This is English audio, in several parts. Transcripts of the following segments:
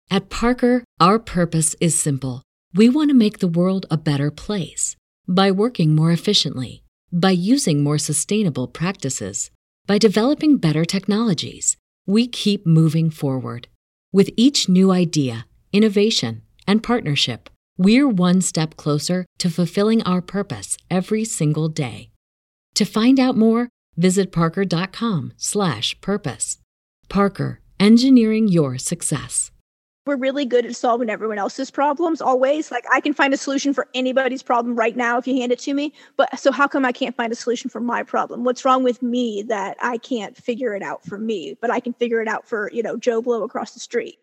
At Parker, our purpose is simple. We want to make the world a better place by working more efficiently, by using more sustainable practices, by developing better technologies. We keep moving forward. With each new idea, innovation, and partnership, we're one step closer to fulfilling our purpose every single day. To find out more, visit parker.com/purpose. Parker, engineering your success. We're really good at solving everyone else's problems always. Like, I can find a solution for anybody's problem right now if you hand it to me. But so how come I can't find a solution for my problem? What's wrong with me that I can't figure it out for me, but I can figure it out for, Joe Blow across the street?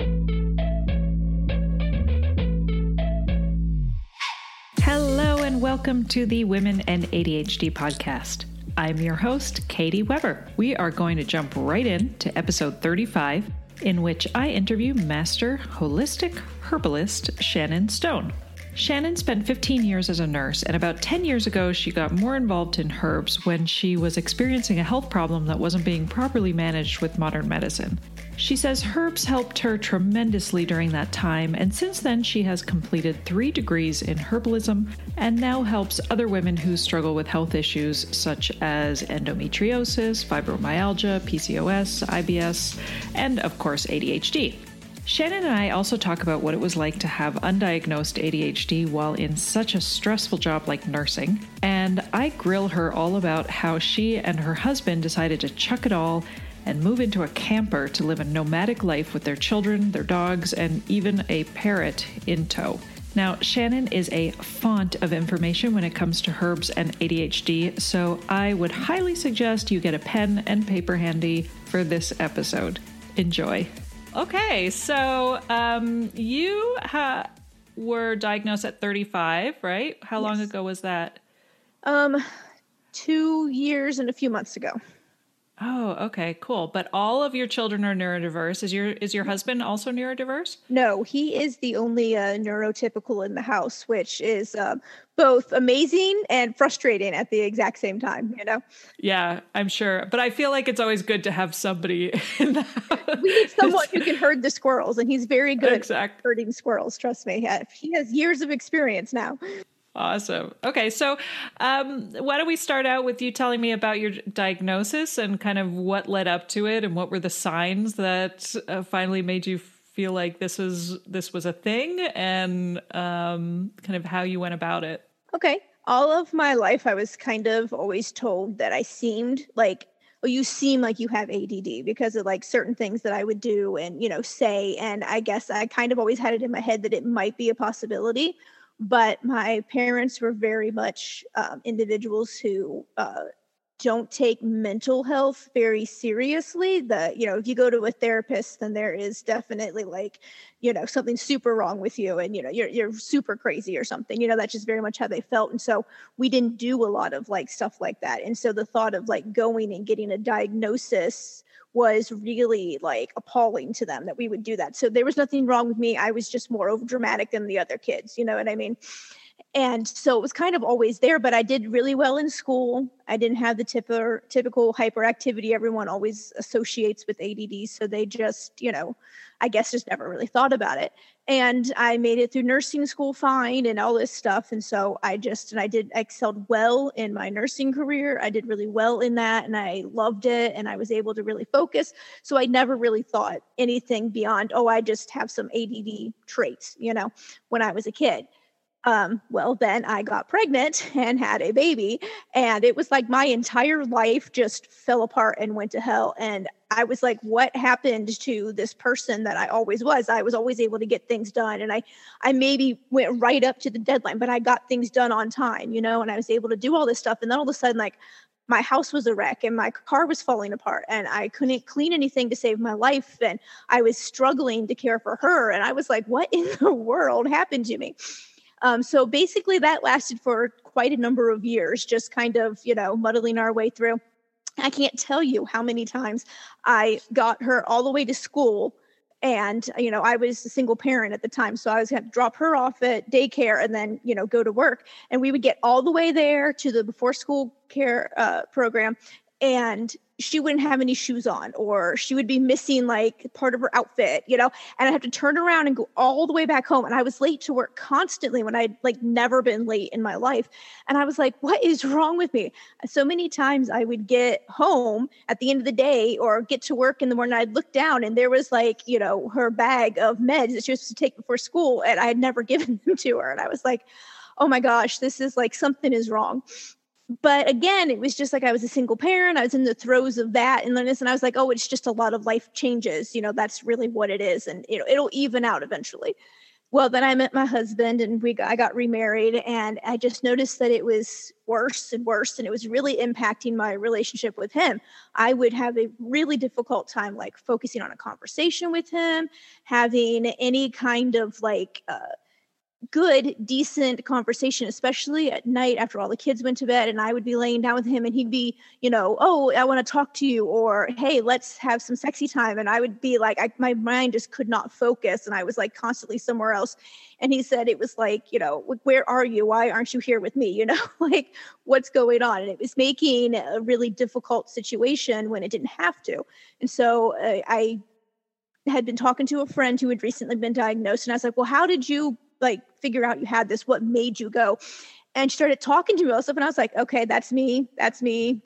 Hello and welcome to the Women and ADHD podcast. I'm your host, Katie Weber. We are going to jump right in to episode 35, in which I interview master holistic herbalist Shannon Stone. Shannon spent 15 years as a nurse, and about 10 years ago, she got more involved in herbs when she was experiencing a health problem that wasn't being properly managed with modern medicine. She says herbs helped her tremendously during that time, and since then she has completed 3 degrees in herbalism and now helps other women who struggle with health issues such as endometriosis, fibromyalgia, PCOS, IBS, and of course ADHD. Shannon and I also talk about what it was like to have undiagnosed ADHD while in such a stressful job like nursing, and I grill her all about how she and her husband decided to chuck it all and move into a camper to live a nomadic life with their children, their dogs, and even a parrot in tow. Now, Shannon is a font of information when it comes to herbs and ADHD, so I would highly suggest you get a pen and paper handy for this episode. Enjoy. Okay, so you were diagnosed at 35, right? How long ago was that? 2 years and a few months ago. Oh, okay, cool. But all of your children are neurodiverse. Is your husband also neurodiverse? No, he is the only neurotypical in the house, which is both amazing and frustrating at the exact same time, Yeah, I'm sure. But I feel like it's always good to have somebody in the house. We need someone who can herd the squirrels, and he's very good at herding squirrels, trust me. He has years of experience now. Awesome. Okay, so why don't we start out with you telling me about your diagnosis and kind of what led up to it and what were the signs that finally made you feel like this was a thing and kind of how you went about it. Okay. All of my life, I was kind of always told that I seemed like, you seem like you have ADD because of like certain things that I would do and, say. And I guess I kind of always had it in my head that it might be a possibility. But my parents were very much individuals who don't take mental health very seriously. If you go to a therapist, then there is definitely like, something super wrong with you and, you're super crazy or something, that's just very much how they felt. And so we didn't do a lot of like stuff like that. And so the thought of like going and getting a diagnosis was really like appalling to them that we would do that. So there was nothing wrong with me. I was just more overdramatic than the other kids. You know what I mean? And so it was kind of always there, but I did really well in school. I didn't have the typical hyperactivity everyone always associates with ADD. So they just, I guess just never really thought about it. And I made it through nursing school fine and all this stuff. And so I excelled well in my nursing career. I did really well in that and I loved it and I was able to really focus. So I never really thought anything beyond, I just have some ADD traits, when I was a kid. Well, then I got pregnant and had a baby, and it was like my entire life just fell apart and went to hell. And I was like, what happened to this person that I always was? I was always able to get things done. And I maybe went right up to the deadline, but I got things done on time, and I was able to do all this stuff. And then all of a sudden, like, my house was a wreck and my car was falling apart and I couldn't clean anything to save my life. And I was struggling to care for her. And I was like, what in the world happened to me? So basically that lasted for quite a number of years, just kind of, muddling our way through. I can't tell you how many times I got her all the way to school. And, I was a single parent at the time. So I was going to drop her off at daycare and then, go to work. And we would get all the way there to the before school care program. And she wouldn't have any shoes on, or she would be missing like part of her outfit, and I'd have to turn around and go all the way back home. And I was late to work constantly when I'd like never been late in my life. And I was like, what is wrong with me? So many times I would get home at the end of the day or get to work in the morning, I'd look down and there was like, her bag of meds that she was supposed to take before school. And I had never given them to her. And I was like, oh my gosh, this is like, something is wrong. But again, it was just like I was a single parent. I was in the throes of that and this, and I was like, oh, it's just a lot of life changes. That's really what it is. And it'll even out eventually. Well, then I met my husband and I got remarried, and I just noticed that it was worse and worse, and it was really impacting my relationship with him. I would have a really difficult time like focusing on a conversation with him, having any kind of like good, decent conversation, especially at night after all the kids went to bed, and I would be laying down with him and he'd be, oh, I want to talk to you, or hey, let's have some sexy time. And I would be like, my mind just could not focus, and I was like constantly somewhere else. And he said it was like, where are you? Why aren't you here with me? Like what's going on? And it was making a really difficult situation when it didn't have to. And so I had been talking to a friend who had recently been diagnosed, and I was like, well, how did you like figure out you had this? What made you go? And she started talking to me about stuff, and I was like, okay, that's me. And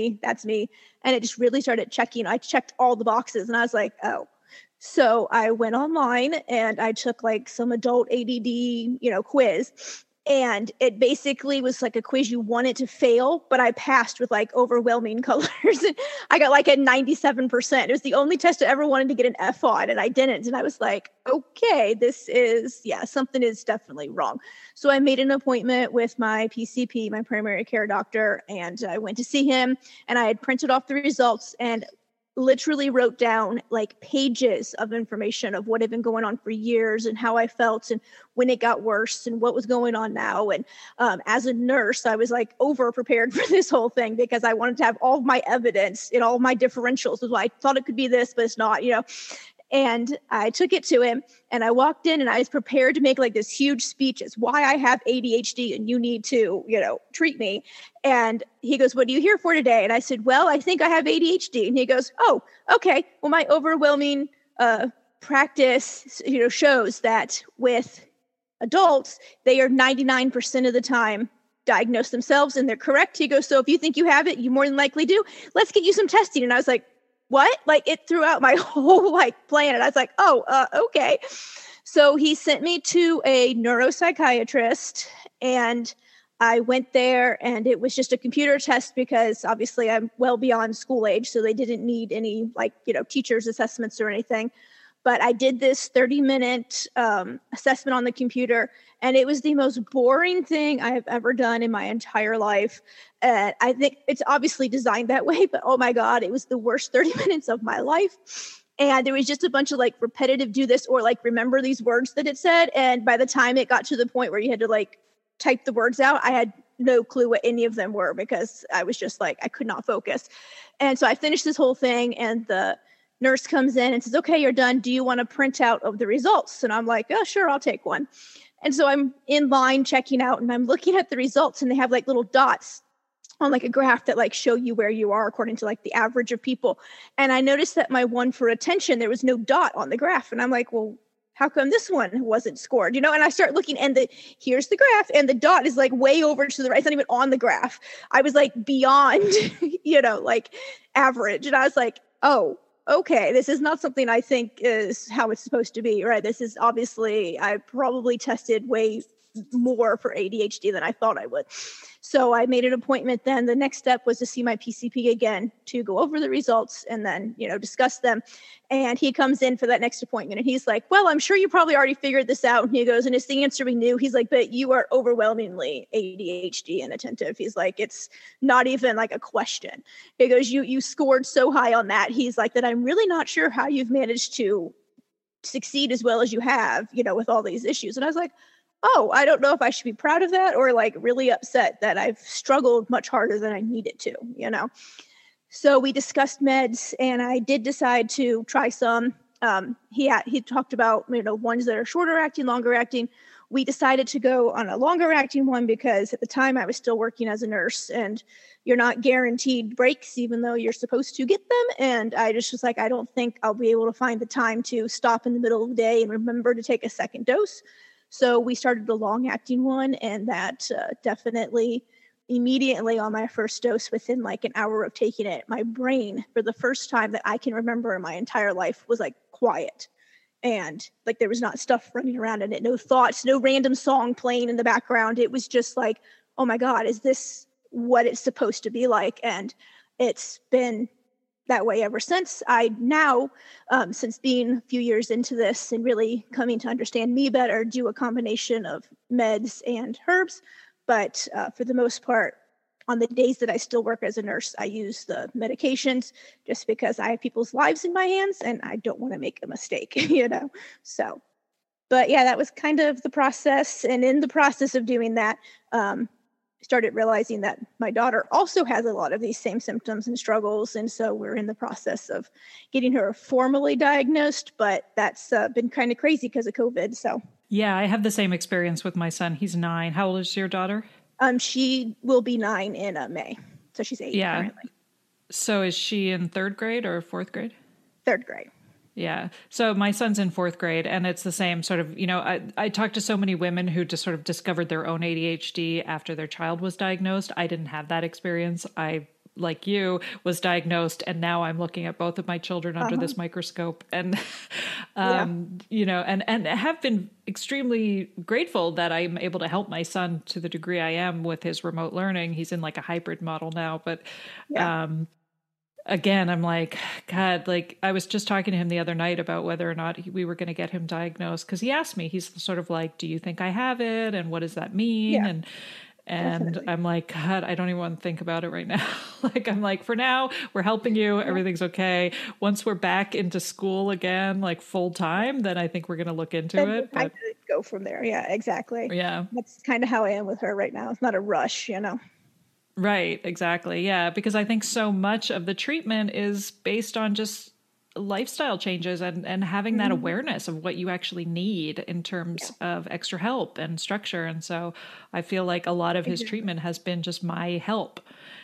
it just really started checking. I checked all the boxes, and I was like, oh. So I went online and I took like some adult ADD, quiz. And it basically was like a quiz you wanted to fail, but I passed with like overwhelming colors. I got like a 97%. It was the only test I ever wanted to get an F on, and I didn't. And I was like, okay, something is definitely wrong. So I made an appointment with my PCP, my primary care doctor, and I went to see him, and I had printed off the results and literally wrote down like pages of information of what had been going on for years and how I felt and when it got worse and what was going on now. And as a nurse, I was like over prepared for this whole thing because I wanted to have all of my evidence and all of my differentials. So I thought it could be this, but it's not, And I took it to him, and I walked in and I was prepared to make like this huge speech as why I have ADHD and you need to, treat me. And he goes, what are you here for today? And I said, well, I think I have ADHD. And he goes, oh, okay. Well, my overwhelming practice, shows that with adults, they are 99% of the time diagnose themselves and they're correct. He goes, so if you think you have it, you more than likely do. Let's get you some testing. And I was like, what? Like it threw out my whole plan. And I was like, oh, okay. So he sent me to a neuropsychiatrist, and I went there, and it was just a computer test because obviously I'm well beyond school age. So they didn't need any teacher's assessments or anything. But I did this 30-minute assessment on the computer, and it was the most boring thing I have ever done in my entire life. I think it's obviously designed that way, but oh my God, it was the worst 30 minutes of my life. And there was just a bunch of repetitive do this or remember these words that it said. And by the time it got to the point where you had to type the words out, I had no clue what any of them were because I was just I could not focus. And so I finished this whole thing, and the nurse comes in and says, okay, you're done. Do you want a printout of the results? And I'm like, oh, sure, I'll take one. And so I'm in line checking out, and I'm looking at the results, and they have little dots on a graph that show you where you are according to the average of people. And I noticed that my one for attention, there was no dot on the graph. And I'm like, well, how come this one wasn't scored? And I start looking, and here's the graph, and the dot is way over to the right. It's not even on the graph. I was beyond, average. And I was like, oh, okay, this is not something I think is how it's supposed to be, right? This is obviously, I probably tested way more for ADHD than I thought I would. So I made an appointment then. The next step was to see my PCP again to go over the results and then, discuss them. And he comes in for that next appointment, and he's like, well, I'm sure you probably already figured this out. And he goes, and it's the answer we knew. He's like, but you are overwhelmingly ADHD and attentive. He's like, it's not even a question. He goes, you scored so high on that. He's like, that I'm really not sure how you've managed to succeed as well as you have, with all these issues. And I was like, oh, I don't know if I should be proud of that or really upset that I've struggled much harder than I needed to, So we discussed meds, and I did decide to try some. he talked about, ones that are shorter acting, longer acting. We decided to go on a longer acting one because at the time I was still working as a nurse, and you're not guaranteed breaks, even though you're supposed to get them. And I just was like, I don't think I'll be able to find the time to stop in the middle of the day and remember to take a second dose. So we started the long acting one, and that definitely immediately on my first dose, within like an hour of taking it, my brain, for the first time that I can remember in my entire life, was like quiet. And like there was not stuff running around in it, no thoughts, no random song playing in the background. It was just like, oh my God, is this what it's supposed to be like? And it's been that way ever since. I now, since being a few years into this and really coming to understand me better, do a combination of meds and herbs. But for the most part, on the days that I still work as a nurse, I use the medications just because I have people's lives in my hands and I don't want to make a mistake, So, but yeah, that was kind of the process. And in the process of doing that, started realizing that my daughter also has a lot of these same symptoms and struggles. And so we're in the process of getting her formally diagnosed, but that's been kind of crazy because of COVID. So yeah, I have the same experience with my son. He's 9. How old is your daughter? She will be 9 in May. So she's 8 currently. So is she in 3rd grade or 4th grade? 3rd grade. Yeah. So my son's in 4th grade, and it's the same sort of, I talked to so many women who just sort of discovered their own ADHD after their child was diagnosed. I didn't have that experience. I, like you, was diagnosed, and now I'm looking at both of my children under this microscope, and, and have been extremely grateful that I'm able to help my son to the degree I am with his remote learning. He's in like a hybrid model now, but, again, I'm like, God, like I was just talking to him the other night about whether or not we were going to get him diagnosed. Cause he asked me, he's sort of like, do you think I have it? And what does that mean? Yeah. And Definitely. I'm like, God, I don't even want to think about it right now. Like, I'm like, for now, we're helping you. Everything's okay. Once we're back into school again, like full time, then I think we're going to look into it. But go from there. Yeah, exactly. Yeah. That's kind of how I am with her right now. It's not a rush, Right. Exactly. Yeah. Because I think so much of the treatment is based on just lifestyle changes and having that awareness of what you actually need in terms of extra help and structure. And so I feel like a lot of his treatment has been just my help.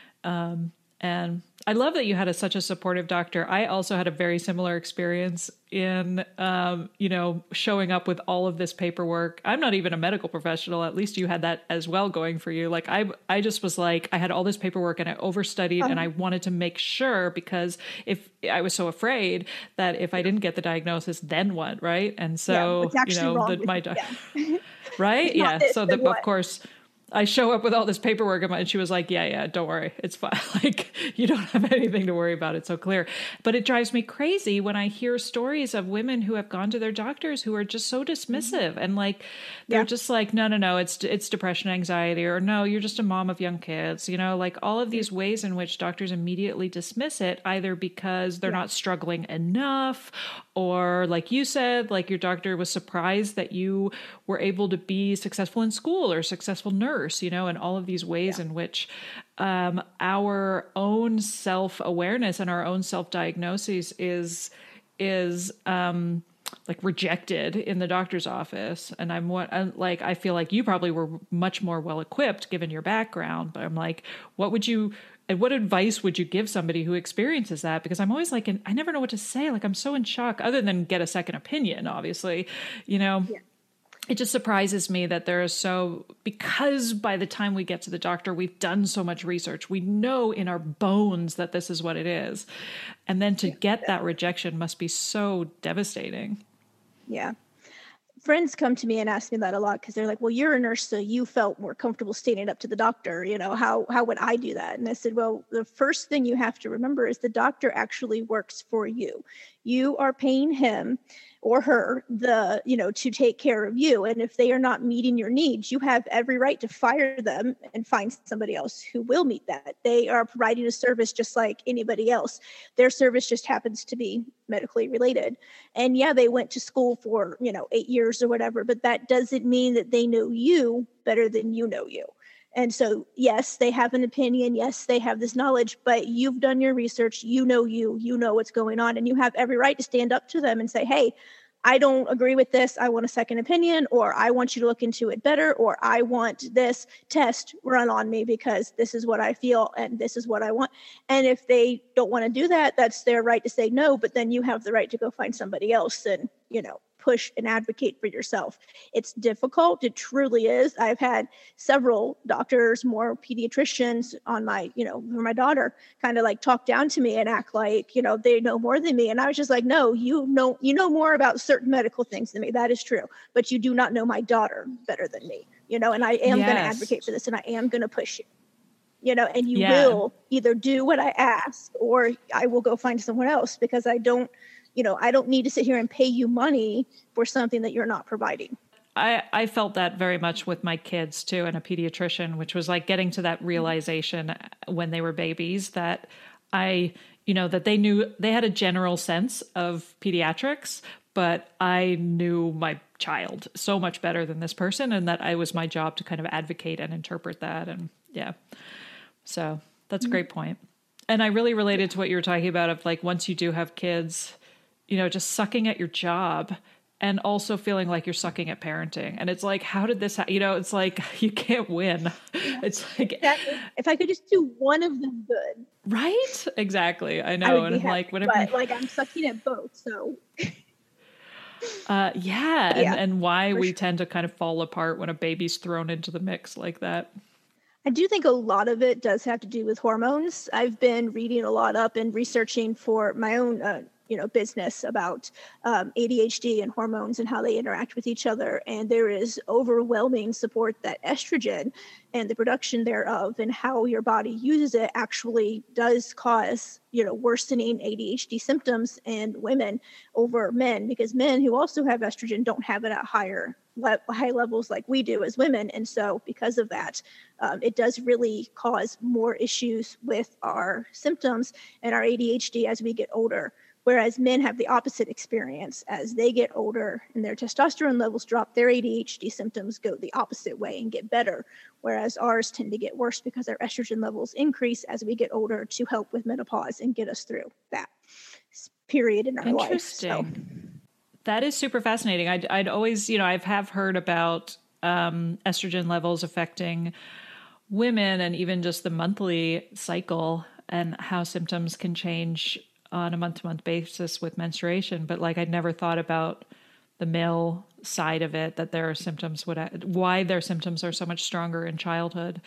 And I love that you had such a supportive doctor. I also had a very similar experience in, showing up with all of this paperwork. I'm not even a medical professional. At least you had that as well going for you. Like I just was like, I had all this paperwork and I overstudied and I wanted to make sure, because if I was so afraid that if I didn't get the diagnosis, then what? Right. And so, right. Yeah. So of course, I show up with all this paperwork and she was like, yeah, don't worry. It's fine. Like, you don't have anything to worry about. It's so clear. But it drives me crazy when I hear stories of women who have gone to their doctors who are just so dismissive and like, they're just like, no, it's depression, anxiety, or no, you're just a mom of young kids, like all of these ways in which doctors immediately dismiss it, either because they're not struggling enough, or like you said, like your doctor was surprised that you were able to be successful in school or successful nurse, and all of these ways in which our own self-awareness and our own self-diagnosis is like rejected in the doctor's office. And I feel like you probably were much more well-equipped given your background, but I'm like, what advice would you give somebody who experiences that? Because I'm always like, I never know what to say. Like, I'm so in shock, other than get a second opinion, obviously, It just surprises me that because by the time we get to the doctor, we've done so much research. We know in our bones that this is what it is. And then to get that rejection must be so devastating. Yeah. Friends come to me and ask me that a lot because they're like, well, you're a nurse, so you felt more comfortable standing up to the doctor. How would I do that? And I said, well, the first thing you have to remember is the doctor actually works for you. You are paying him or her to take care of you. And if they are not meeting your needs, you have every right to fire them and find somebody else who will meet that. They are providing a service just like anybody else. Their service just happens to be medically related. And yeah, they went to school for, 8 years or whatever, but that doesn't mean that they know you better than you know you. And so, yes, they have an opinion. Yes, they have this knowledge, but you've done your research. You know what's going on, and you have every right to stand up to them and say, hey, I don't agree with this. I want a second opinion, or I want you to look into it better, or I want this test run on me because this is what I feel and this is what I want. And if they don't want to do that, that's their right to say no, but then you have the right to go find somebody else and, push and advocate for yourself. It's difficult. It truly is. I've had several doctors, more pediatricians on my, for my daughter kind of like talk down to me and act like, they know more than me. And I was just like, no, you know more about certain medical things than me. That is true. But you do not know my daughter better than me, and I am going to advocate for this and I am going to push you. And you will either do what I ask or I will go find someone else because I don't need to sit here and pay you money for something that you're not providing. I felt that very much with my kids too, and a pediatrician, which was like getting to that realization when they were babies that that they knew, they had a general sense of pediatrics, but I knew my child so much better than this person, and that it was my job to kind of advocate and interpret that. And so that's a great point. And I really related to what you were talking about of like, once you do have kids, just sucking at your job and also feeling like you're sucking at parenting. And it's like, how did this, it's like, you can't win. Yeah. It's like, exactly. If I could just do one of them good. Right? Exactly. I know. And I'm like, whatever. But like, I'm sucking at both. So. And why we tend to kind of fall apart when a baby's thrown into the mix like that. I do think a lot of it does have to do with hormones. I've been reading a lot up and researching for my own, business about ADHD and hormones and how they interact with each other. And there is overwhelming support that estrogen and the production thereof and how your body uses it actually does cause, worsening ADHD symptoms in women over men, because men who also have estrogen don't have it at high levels like we do as women. And so because of that, it does really cause more issues with our symptoms and our ADHD as we get older. Whereas men have the opposite experience. As they get older and their testosterone levels drop, their ADHD symptoms go the opposite way and get better. Whereas ours tend to get worse because our estrogen levels increase as we get older to help with menopause and get us through that period in our life. Interesting. So. That is super fascinating. I'd always, I have heard about estrogen levels affecting women and even just the monthly cycle and how symptoms can change on a month-to-month basis with menstruation. But like, I'd never thought about the male side of it, that their symptoms why their symptoms are so much stronger in childhood,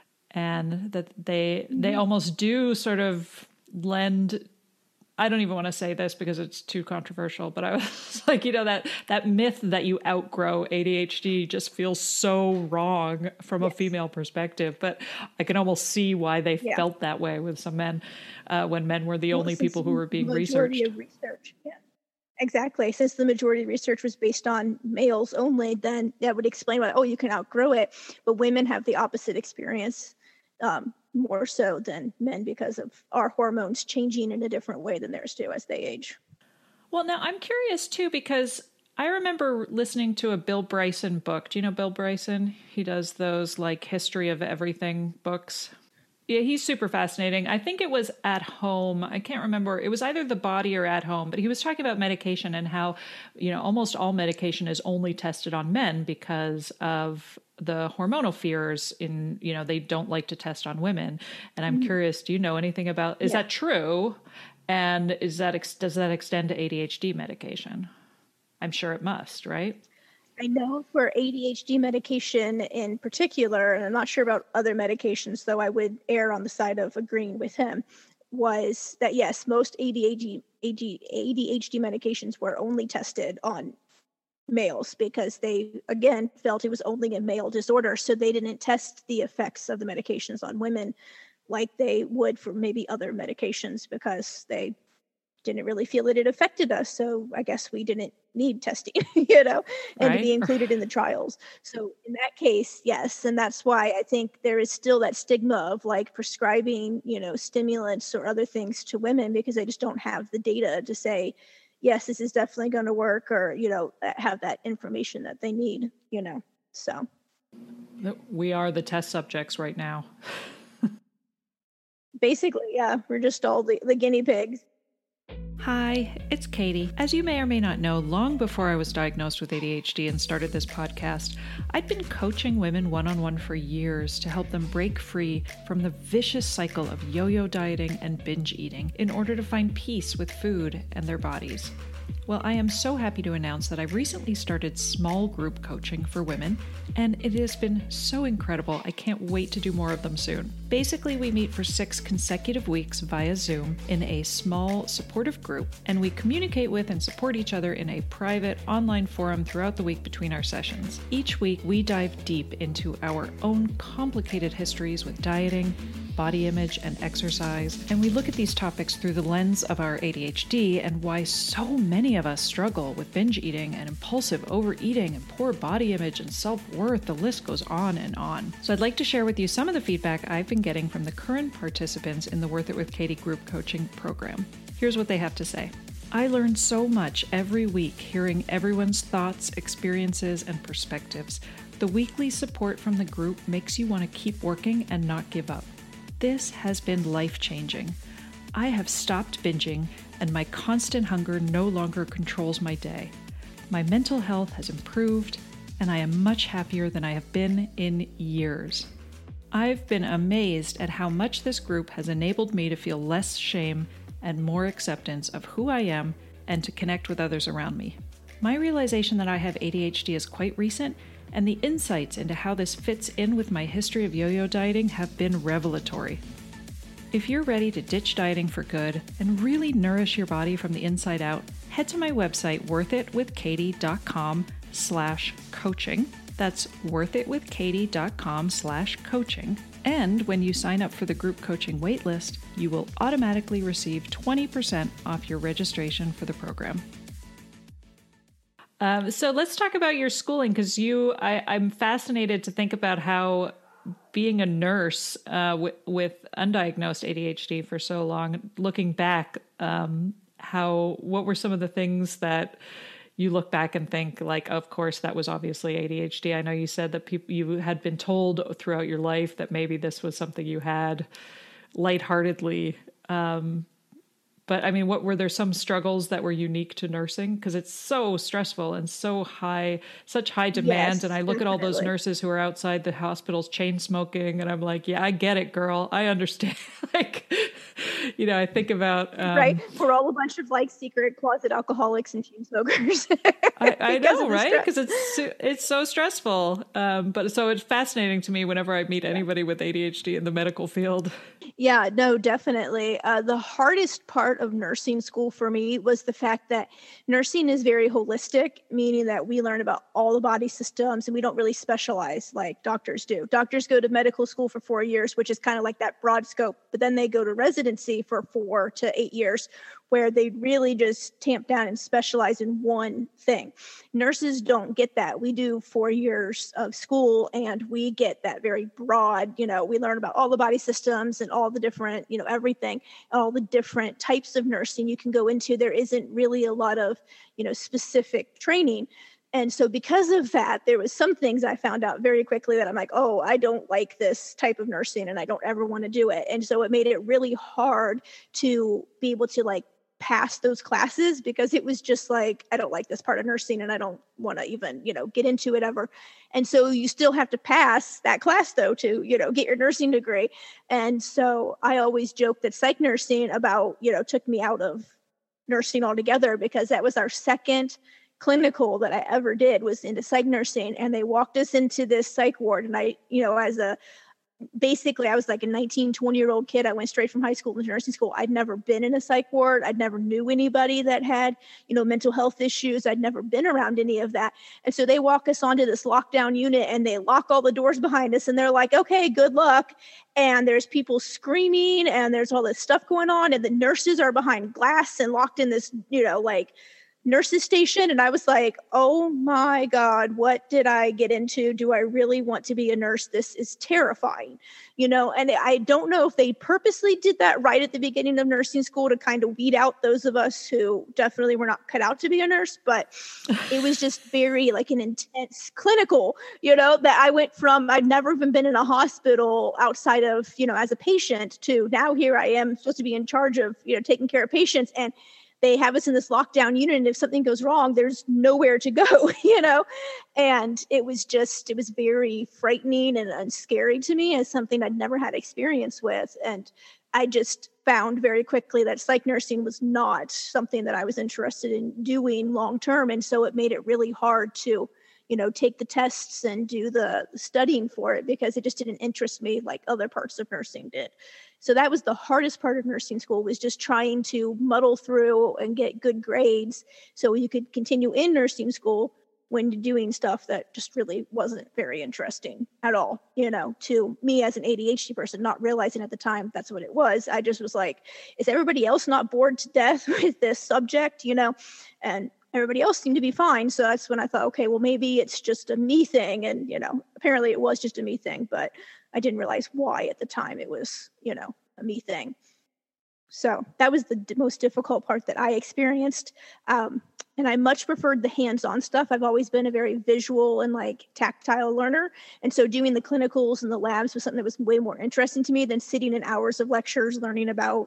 and that they almost do sort of lend, I don't even want to say this because it's too controversial, but I was like, that myth that you outgrow ADHD just feels so wrong from a female perspective, but I can almost see why they felt that way with some men when men were the only people who were being researched. Yeah, exactly. Since the majority of research was based on males only, then that would explain why, you can outgrow it, but women have the opposite experience. More so than men because of our hormones changing in a different way than theirs do as they age. Well, now I'm curious too, because I remember listening to a Bill Bryson book. Do you know Bill Bryson? He does those like history of everything books. Yeah, he's super fascinating. I think it was At Home. I can't remember. It was either The Body or At Home, but he was talking about medication and how, almost all medication is only tested on men because of the hormonal fears in, they don't like to test on women. And I'm curious, do you know anything about, is that true? And does that extend to ADHD medication? I'm sure it must, right? I know for ADHD medication in particular, and I'm not sure about other medications, though I would err on the side of agreeing with him, was that yes, most ADHD medications were only tested on males because they, again, felt it was only a male disorder. So they didn't test the effects of the medications on women like they would for maybe other medications because they didn't really feel that it affected us. So I guess we didn't need testing, and to be included in the trials. So in that case, yes. And that's why I think there is still that stigma of like prescribing, stimulants or other things to women because they just don't have the data to say, yes, this is definitely going to work or, have that information that they need, so. We are the test subjects right now. Basically, yeah, we're just all the guinea pigs. Hi, it's Katie. As you may or may not know, long before I was diagnosed with ADHD and started this podcast, I'd been coaching women one-on-one for years to help them break free from the vicious cycle of yo-yo dieting and binge eating in order to find peace with food and their bodies. Well, I am so happy to announce that I've recently started small group coaching for women, and it has been so incredible. I can't wait to do more of them soon. Basically, we meet for 6 consecutive weeks via Zoom in a small, supportive group, and we communicate with and support each other in a private online forum throughout the week between our sessions. Each week, we dive deep into our own complicated histories with dieting, body image, and exercise, and we look at these topics through the lens of our ADHD and why so many of us struggle with binge eating and impulsive overeating and poor body image and self-worth. The list goes on and on. So I'd like to share with you some of the feedback I've been getting from the current participants in the Worth It with Katie group coaching program. Here's what they have to say. I learn so much every week hearing everyone's thoughts, experiences, and perspectives. The weekly support from the group makes you want to keep working and not give up. This has been life-changing. I have stopped binging, and my constant hunger no longer controls my day. My mental health has improved, and I am much happier than I have been in years. I've been amazed at how much this group has enabled me to feel less shame and more acceptance of who I am and to connect with others around me. My realization that I have ADHD is quite recent, and the insights into how this fits in with my history of yo-yo dieting have been revelatory. If you're ready to ditch dieting for good and really nourish your body from the inside out, head to my website, worthitwithkatie.com/coaching. That's worthitwithkatie.com/coaching. And when you sign up for the group coaching waitlist, you will automatically receive 20% off your registration for the program. So let's talk about your schooling, because I'm fascinated to think about how being a nurse with undiagnosed ADHD for so long, looking back, what were some of the things that you look back and think, like, of course, that was obviously ADHD. I know you said that you had been told throughout your life that maybe this was something you had lightheartedly. But I mean, were there some struggles that were unique to nursing? Because it's so stressful and so such high demand. Yes, and I look definitely. at all those nurses who are outside the hospitals chain smoking, and I'm like, yeah, I get it, girl. I understand. Like, I think about right. We're all a bunch of secret closet alcoholics and chain smokers. I know, right? Because it's so stressful. But so it's fascinating to me whenever I meet anybody with ADHD in the medical field. Yeah, no, definitely. The hardest part of nursing school for me was the fact that nursing is very holistic, meaning that we learn about all the body systems and we don't really specialize like doctors do. Doctors go to medical school for 4 years, which is kind of like that broad scope, but then they go to residency for 4 to 8 years, where they really just tamp down and specialize in one thing. Nurses don't get that. We do 4 years of school and we get that very broad, we learn about all the body systems and all the different, everything, all the different types of nursing you can go into. There isn't really a lot of, specific training. And so because of that, there was some things I found out very quickly that I'm like, oh, I don't like this type of nursing and I don't ever want to do it. And so it made it really hard to be able to pass those classes, because it was just like, I don't like this part of nursing and I don't want to even, get into it ever. And so you still have to pass that class though to, get your nursing degree. And so I always joke that psych nursing took me out of nursing altogether, because that was our second clinical that I ever did was into psych nursing. And they walked us into this psych ward. And I, basically I was like a 19, 20-year-old kid. I went straight from high school to nursing school. I'd never been in a psych ward. I'd never knew anybody that had, mental health issues. I'd never been around any of that. And so they walk us onto this lockdown unit and they lock all the doors behind us and they're like, okay, good luck. And there's people screaming and there's all this stuff going on. And the nurses are behind glass and locked in this, nurse's station. And I was like, oh my God, what did I get into? Do I really want to be a nurse? This is terrifying, and I don't know if they purposely did that right at the beginning of nursing school to kind of weed out those of us who definitely were not cut out to be a nurse, but it was just very like an intense clinical, that I went from, I'd never even been in a hospital outside of, as a patient, to now here I am supposed to be in charge of, taking care of patients. And they have us in this lockdown unit, and if something goes wrong, there's nowhere to go, and it was very frightening and scary to me as something I'd never had experience with. And I just found very quickly that psych nursing was not something that I was interested in doing long term. And so it made it really hard to, take the tests and do the studying for it, because it just didn't interest me like other parts of nursing did. So that was the hardest part of nursing school, was just trying to muddle through and get good grades so you could continue in nursing school when doing stuff that just really wasn't very interesting at all, to me as an ADHD person, not realizing at the time that's what it was. I just was like, is everybody else not bored to death with this subject, and everybody else seemed to be fine. So that's when I thought, okay, well, maybe it's just a me thing. And, apparently it was just a me thing, but I didn't realize why at the time it was, a me thing. So that was the most difficult part that I experienced. And I much preferred the hands-on stuff. I've always been a very visual and like tactile learner. And so doing the clinicals and the labs was something that was way more interesting to me than sitting in hours of lectures learning about,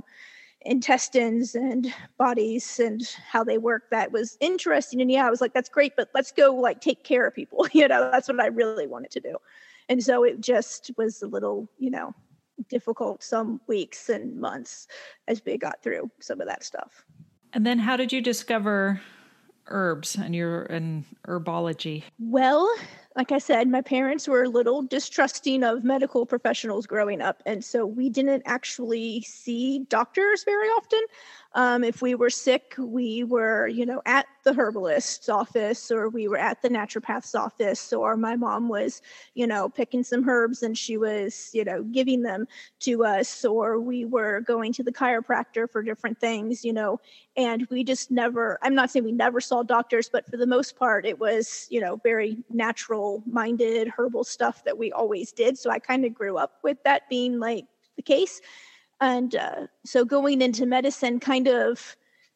intestines and bodies and how they work. That was interesting. And I was like, that's great, but let's go like take care of people. That's what I really wanted to do. And so it just was a little, difficult some weeks and months as we got through some of that stuff. And then how did you discover herbs and herbology? Well, like I said, my parents were a little distrusting of medical professionals growing up. And so we didn't actually see doctors very often. If we were sick, we were, at the herbalist's office, or we were at the naturopath's office, or my mom was, picking some herbs and she was, giving them to us, or we were going to the chiropractor for different things, and we just never, I'm not saying we never saw doctors, but for the most part, it was, very natural minded herbal stuff that we always did. So I kind of grew up with that being like the case. And so going into medicine kind of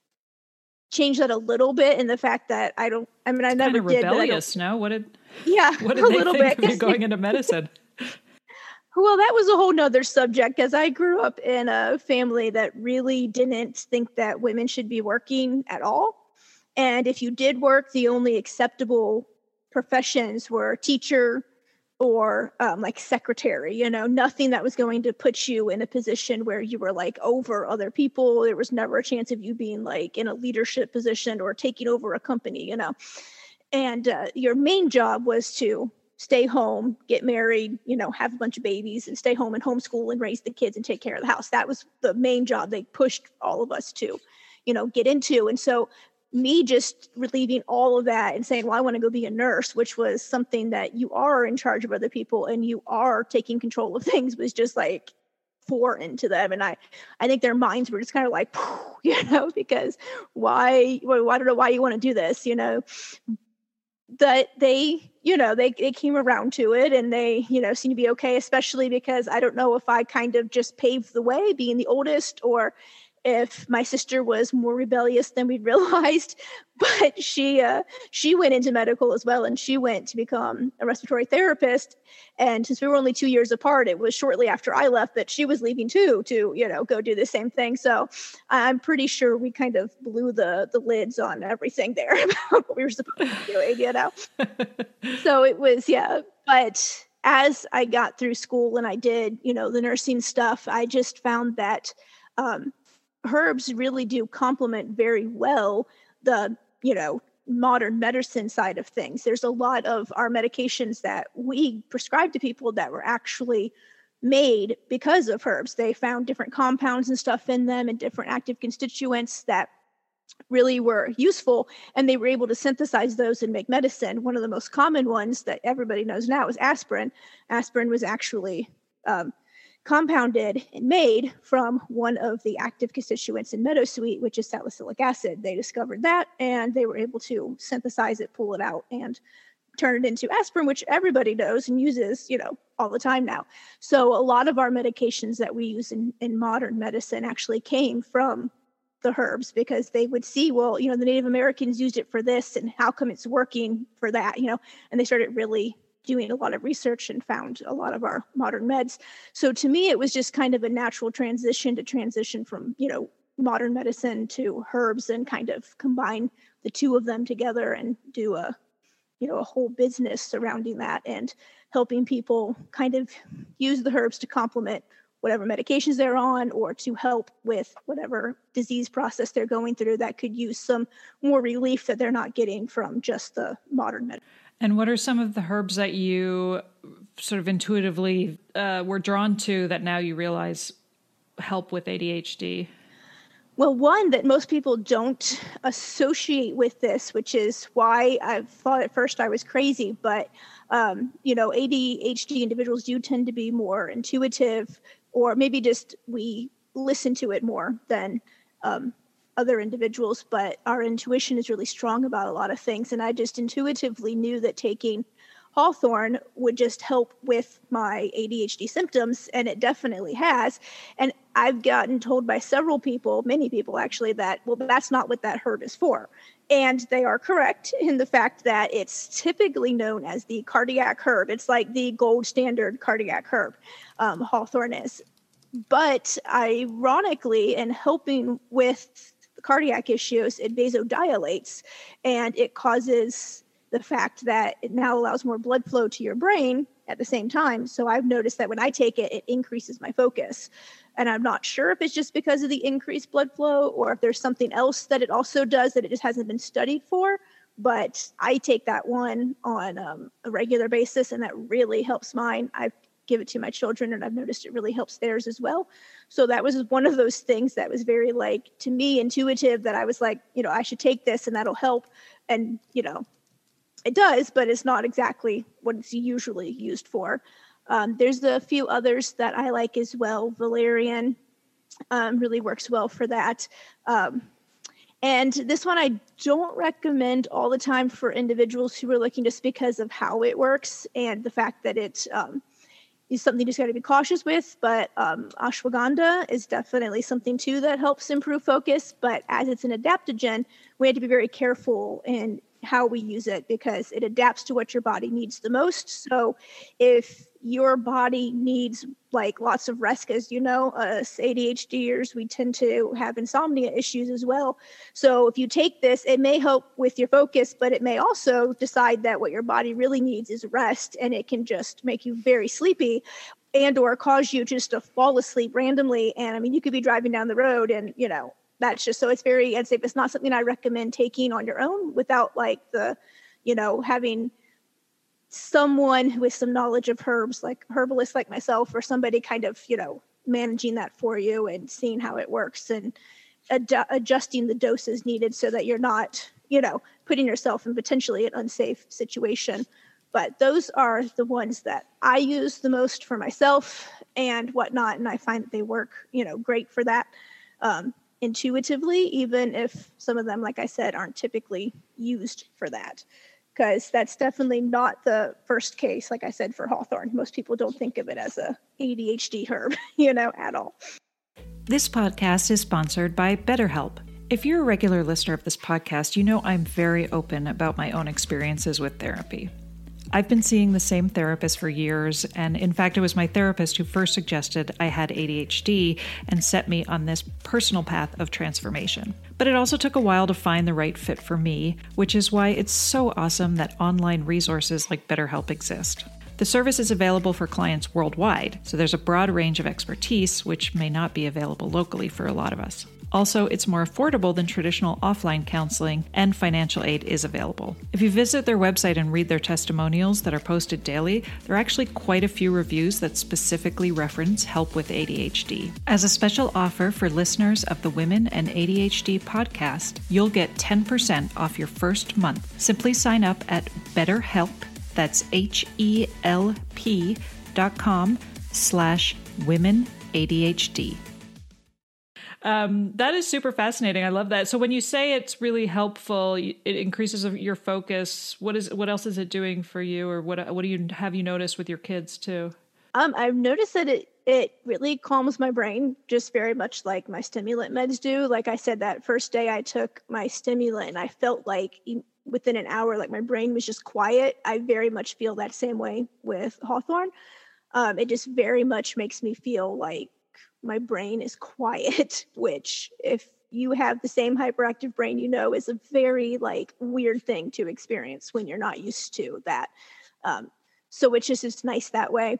changed that a little bit, in the fact that I never kind of did. Rebellious, no? What did they little think bit. of going into medicine? Well, that was a whole nother subject, because I grew up in a family that really didn't think that women should be working at all. And if you did work, the only acceptable professions were teacher or like secretary, nothing that was going to put you in a position where you were like over other people. There was never a chance of you being like in a leadership position or taking over a company, and your main job was to stay home, get married, have a bunch of babies and stay home and homeschool and raise the kids and take care of the house. That was the main job they pushed all of us to, get into. And so me just relieving all of that and saying, well, I want to go be a nurse, which was something that you are in charge of other people and you are taking control of things, was just like foreign to them. And I think their minds were just kind of like, because why, well, I don't know why you want to do this, that they, they came around to it, and they, seem to be okay, especially because I don't know if I kind of just paved the way being the oldest, or if my sister was more rebellious than we'd realized. But she went into medical as well, and she went to become a respiratory therapist. And since we were only 2 years apart, it was shortly after I left that she was leaving too, to, go do the same thing. So I'm pretty sure we kind of blew the lids on everything there about what we were supposed to be doing, So it was, but as I got through school and I did, the nursing stuff, I just found that, herbs really do complement very well the, modern medicine side of things. There's a lot of our medications that we prescribe to people that were actually made because of herbs. They found different compounds and stuff in them and different active constituents that really were useful, and they were able to synthesize those and make medicine. One of the most common ones that everybody knows now is aspirin. Aspirin was actually compounded and made from one of the active constituents in meadowsweet, which is salicylic acid. They discovered that, and they were able to synthesize it, pull it out, and turn it into aspirin, which everybody knows and uses, all the time now. So a lot of our medications that we use in modern medicine actually came from the herbs, because they would see, well, the Native Americans used it for this, and how come it's working for that, and they started really doing a lot of research and found a lot of our modern meds. So to me, it was just kind of a natural transition from, modern medicine to herbs, and kind of combine the two of them together and do a whole business surrounding that, and helping people kind of use the herbs to complement whatever medications they're on, or to help with whatever disease process they're going through that could use some more relief that they're not getting from just the modern medicine. And what are some of the herbs that you sort of intuitively were drawn to that now you realize help with ADHD? Well, one that most people don't associate with this, which is why I thought at first I was crazy, but, ADHD individuals do tend to be more intuitive, or maybe just we listen to it more than other individuals, but our intuition is really strong about a lot of things. And I just intuitively knew that taking hawthorn would just help with my ADHD symptoms, and it definitely has. And I've gotten told by several people, many people actually, that, well, that's not what that herb is for. And they are correct in the fact that it's typically known as the cardiac herb. It's like the gold standard cardiac herb, hawthorn is. But ironically, in helping with the cardiac issues, it vasodilates, and it causes the fact that it now allows more blood flow to your brain at the same time. So I've noticed that when I take it, it increases my focus. And I'm not sure if it's just because of the increased blood flow, or if there's something else that it also does that it just hasn't been studied for. But I take that one on a regular basis, and that really helps mine. I give it to my children, and I've noticed it really helps theirs as well. So that was one of those things that was very, to me, intuitive, that I was like, I should take this and that'll help. And, it does, but it's not exactly what it's usually used for. There's a few others that I like as well. Valerian really works well for that. And this one I don't recommend all the time for individuals who are looking, just because of how it works and the fact that it is something you just got to be cautious with. But ashwagandha is definitely something too that helps improve focus. But as it's an adaptogen, we have to be very careful in how we use it, because it adapts to what your body needs the most. So if your body needs lots of rest, because us ADHDers, we tend to have insomnia issues as well. So if you take this, it may help with your focus, but it may also decide that what your body really needs is rest, and it can just make you very sleepy, and or cause you just to fall asleep randomly. And you could be driving down the road and that's just, so it's very unsafe. It's not something I recommend taking on your own without having someone with some knowledge of herbs, like herbalists like myself, or somebody kind of, managing that for you and seeing how it works, and adjusting the doses needed so that you're not, putting yourself in potentially an unsafe situation. But those are the ones that I use the most for myself and whatnot. And I find that they work, great for that. Intuitively, even if some of them, like I said, aren't typically used for that, because that's definitely not the first case. Like I said, for hawthorn, most people don't think of it as a ADHD herb, at all. This podcast is sponsored by BetterHelp. If you're a regular listener of this podcast, I'm very open about my own experiences with therapy. I've been seeing the same therapist for years, and in fact, it was my therapist who first suggested I had ADHD and set me on this personal path of transformation. But it also took a while to find the right fit for me, which is why it's so awesome that online resources like BetterHelp exist. The service is available for clients worldwide, so there's a broad range of expertise, which may not be available locally for a lot of us. Also, it's more affordable than traditional offline counseling, and financial aid is available. If you visit their website and read their testimonials that are posted daily, there are actually quite a few reviews that specifically reference help with ADHD. As a special offer for listeners of the Women and ADHD podcast, you'll get 10% off your first month. Simply sign up at BetterHelp, that's HELP.com/ Women ADHD. That is super fascinating. I love that. So when you say it's really helpful, it increases your focus. What else is it doing for you, or what have you noticed with your kids too? I've noticed that it really calms my brain, just very much like my stimulant meds do. Like I said, that first day I took my stimulant, and I felt like within an hour, like my brain was just quiet. I very much feel that same way with Hawthorne. It just very much makes me feel like my brain is quiet, which if you have the same hyperactive brain, is a very like weird thing to experience when you're not used to that. So it's nice that way.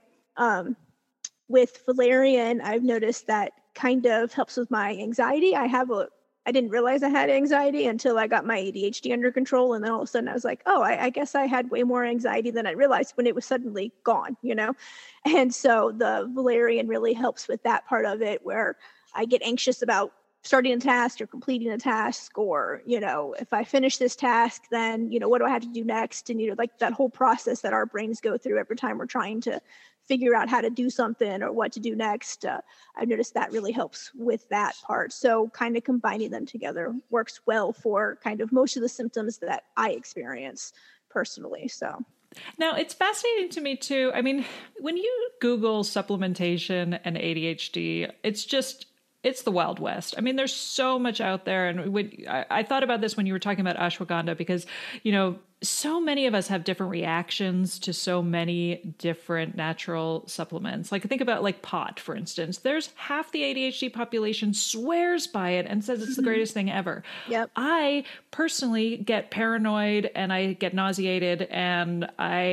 With valerian, I've noticed that kind of helps with my anxiety. I didn't realize I had anxiety until I got my ADHD under control. And then all of a sudden I was like, oh, I guess I had way more anxiety than I realized when it was suddenly gone, And so the valerian really helps with that part of it, where I get anxious about starting a task or completing a task, or, if I finish this task, then, what do I have to do next? And, like that whole process that our brains go through every time we're trying to figure out how to do something or what to do next. I've noticed that really helps with that part. So kind of combining them together works well for kind of most of the symptoms that I experience personally. So now, it's fascinating to me too. I mean, when you Google supplementation and ADHD, it's the Wild West. I mean, there's so much out there. And I thought about this when you were talking about ashwagandha, because, so many of us have different reactions to so many different natural supplements. Like think about like pot, for instance. There's half the ADHD population swears by it and says it's the greatest thing ever. Yep. I personally get paranoid and I get nauseated, and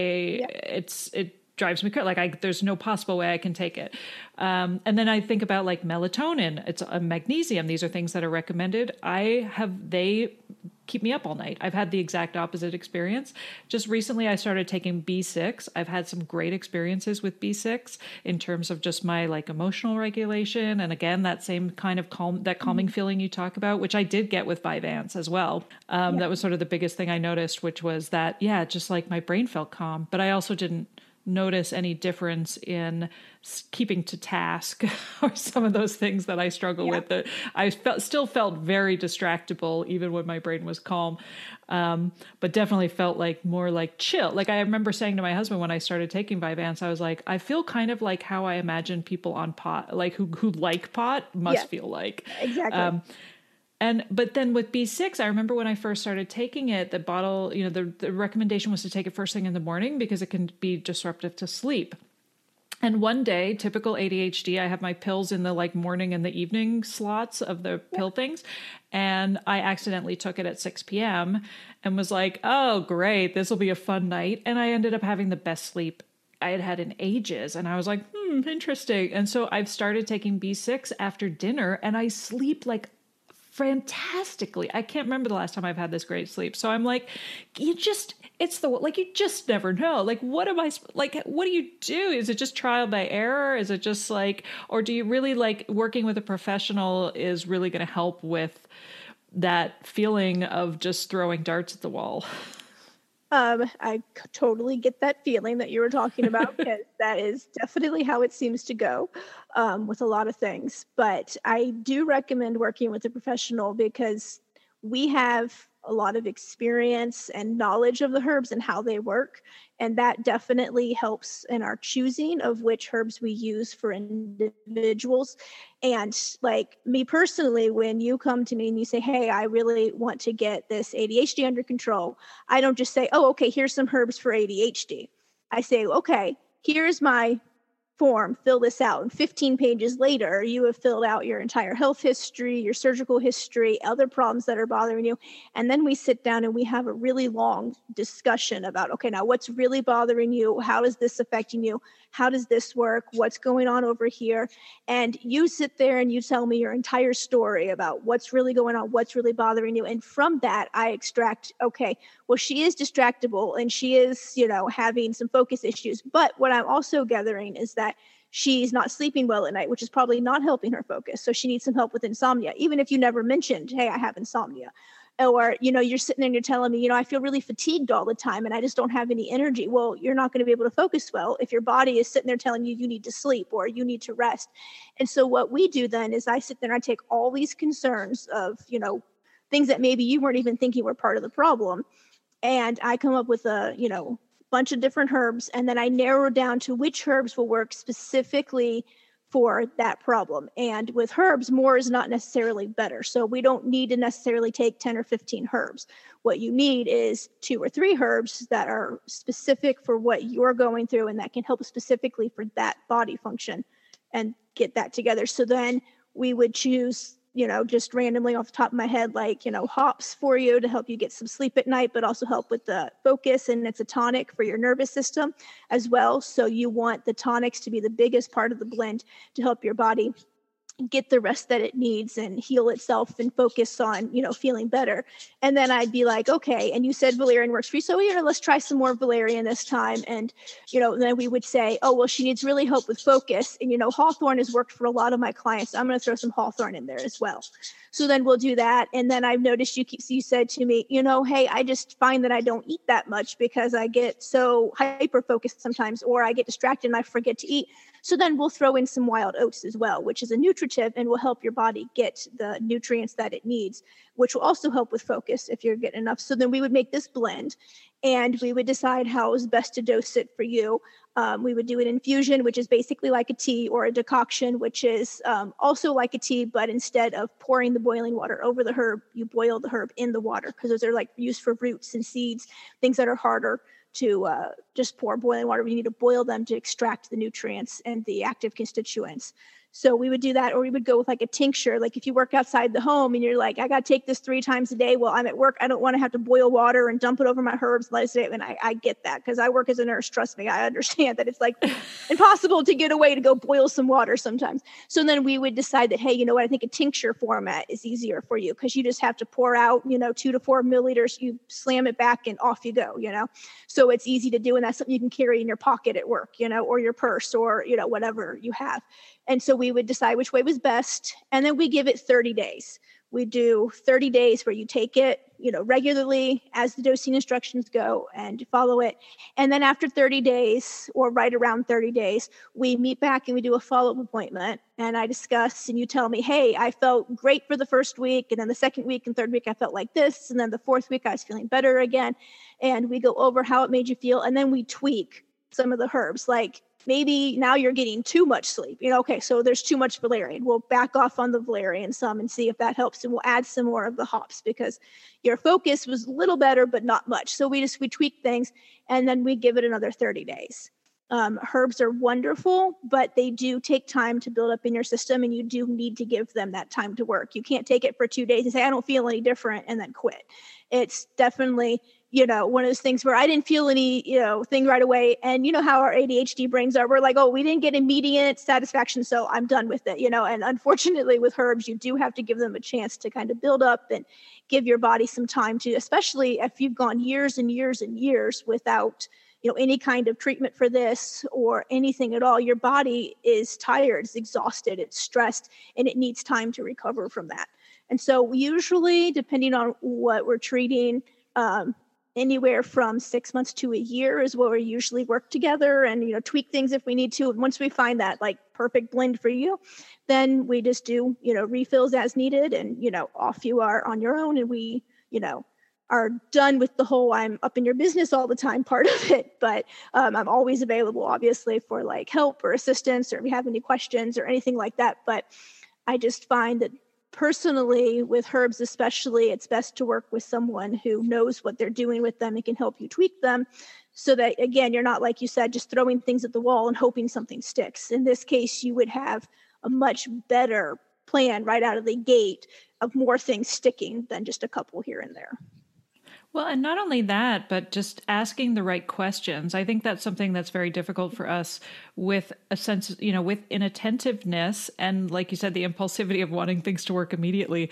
it drives me crazy. Like there's no possible way I can take it. And then I think about like melatonin, it's a magnesium. These are things that are recommended. They keep me up all night. I've had the exact opposite experience. Just recently I started taking B6. I've had some great experiences with B6 in terms of just my like emotional regulation. And again, that same kind of calming feeling you talk about, which I did get with Vyvanse as well. That was sort of the biggest thing I noticed, which was that, just like my brain felt calm, but I also didn't notice any difference in keeping to task or some of those things that I struggle with. That I still felt very distractible even when my brain was calm, but definitely felt like more like chill. Like I remember saying to my husband when I started taking Vyvanse, I was like, I feel kind of like how I imagine people on pot, like who like pot must feel like. Exactly. But then with B6, I remember when I first started taking it, the bottle, the recommendation was to take it first thing in the morning because it can be disruptive to sleep. And one day, typical ADHD, I have my pills in the like morning and the evening slots of the pill things. And I accidentally took it at 6 p.m. and was like, oh, great, this will be a fun night. And I ended up having the best sleep I had had in ages. And I was like, interesting. And so I've started taking B6 after dinner, and I sleep like fantastically. I can't remember the last time I've had this great sleep. So I'm like, you just never know. Like, what do you do? Is it just trial by error? Is it just like, or do you really like working with a professional is really going to help with that feeling of just throwing darts at the wall? I totally get that feeling that you were talking about, because that is definitely how it seems to go with a lot of things. But I do recommend working with a professional, because we have a lot of experience and knowledge of the herbs and how they work. And that definitely helps in our choosing of which herbs we use for individuals. And like me personally, when you come to me and you say, hey, I really want to get this ADHD under control, I don't just say, oh, okay, here's some herbs for ADHD. I say, okay, here's my form, fill this out. And 15 pages later, you have filled out your entire health history, your surgical history, other problems that are bothering you. And then we sit down and we have a really long discussion about, okay, now what's really bothering you? How is this affecting you? How does this work? What's going on over here? And you sit there and you tell me your entire story about what's really going on, what's really bothering you. And from that, I extract, okay, well, she is distractible and she is, having some focus issues. But what I'm also gathering is that she's not sleeping well at night, which is probably not helping her focus. So she needs some help with insomnia, even if you never mentioned, hey, I have insomnia. Or, you're sitting there and you're telling me, I feel really fatigued all the time and I just don't have any energy. Well, you're not going to be able to focus well if your body is sitting there telling you need to sleep or you need to rest. And so what we do then is I sit there and I take all these concerns of, things that maybe you weren't even thinking were part of the problem. And I come up with a, bunch of different herbs. And then I narrow down to which herbs will work specifically for that problem. And with herbs, more is not necessarily better. So we don't need to necessarily take 10 or 15 herbs. What you need is 2 or 3 herbs that are specific for what you're going through and that can help specifically for that body function and get that together. So then we would choose, just randomly off the top of my head, like, hops for you to help you get some sleep at night, but also help with the focus. And it's a tonic for your nervous system as well. So you want the tonics to be the biggest part of the blend to help your body get the rest that it needs and heal itself and focus on, feeling better. And then I'd be like, okay, and you said valerian works for you. So let's try some more valerian this time. And, then we would say, oh, well, she needs really help with focus. And, hawthorn has worked for a lot of my clients. So I'm going to throw some hawthorn in there as well. So then we'll do that. And then I've noticed you said to me, hey, I just find that I don't eat that much because I get so hyper focused sometimes, or I get distracted and I forget to eat. So then we'll throw in some wild oats as well, which is a nutritive and will help your body get the nutrients that it needs, which will also help with focus if you're getting enough. So then we would make this blend and we would decide how is best to dose it for you. We would do an infusion, which is basically like a tea, or a decoction, which is also like a tea, but instead of pouring the boiling water over the herb, you boil the herb in the water because those are like used for roots and seeds, things that are harder to just pour boiling water. We need to boil them to extract the nutrients and the active constituents. So we would do that, or we would go with like a tincture. Like if you work outside the home and you're like, I got to take this 3 times a day. Well, I'm at work. I don't want to have to boil water and dump it over my herbs. Let us say, and I get that because I work as a nurse. Trust me, I understand that it's like impossible to get away to go boil some water sometimes. So then we would decide that, hey, you know what? I think a tincture format is easier for you because you just have to pour out, 2 to 4 milliliters. You slam it back and off you go, So it's easy to do. And that's something you can carry in your pocket at work, or your purse or, whatever you have. And so we would decide which way was best. And then we give it 30 days. We do 30 days where you take it, regularly as the dosing instructions go and follow it. And then after 30 days or right around 30 days, we meet back and we do a follow-up appointment. And I discuss and you tell me, hey, I felt great for the first week. And then the second week and third week, I felt like this. And then the fourth week, I was feeling better again. And we go over how it made you feel. And then we tweak some of the herbs, like maybe now you're getting too much sleep. Okay, so there's too much valerian. We'll back off on the valerian some and see if that helps. And we'll add some more of the hops because your focus was a little better, but not much. So we tweak things and then we give it another 30 days. Herbs are wonderful, but they do take time to build up in your system and you do need to give them that time to work. You can't take it for 2 days and say, I don't feel any different and then quit. It's definitely one of those things where I didn't feel any, thing right away. And how our ADHD brains are, we're like, oh, we didn't get immediate satisfaction, so I'm done with it, and unfortunately with herbs, you do have to give them a chance to kind of build up and give your body some time to, especially if you've gone years and years and years without, any kind of treatment for this or anything at all. Your body is tired, it's exhausted, it's stressed, and it needs time to recover from that. And so usually, depending on what we're treating, anywhere from 6 months to a year is where we usually work together and, tweak things if we need to. And once we find that like perfect blend for you, then we just do, refills as needed and, off you are on your own. And we, are done with the whole I'm up in your business all the time part of it. But I'm always available, obviously, for like help or assistance or if you have any questions or anything like that. But I just find that personally, with herbs especially, it's best to work with someone who knows what they're doing with them and can help you tweak them so that, again, you're not, like you said, just throwing things at the wall and hoping something sticks. In this case, you would have a much better plan right out of the gate of more things sticking than just a couple here and there. Well, and not only that, but just asking the right questions. I think that's something that's very difficult for us with a sense, with inattentiveness and, like you said, the impulsivity of wanting things to work immediately.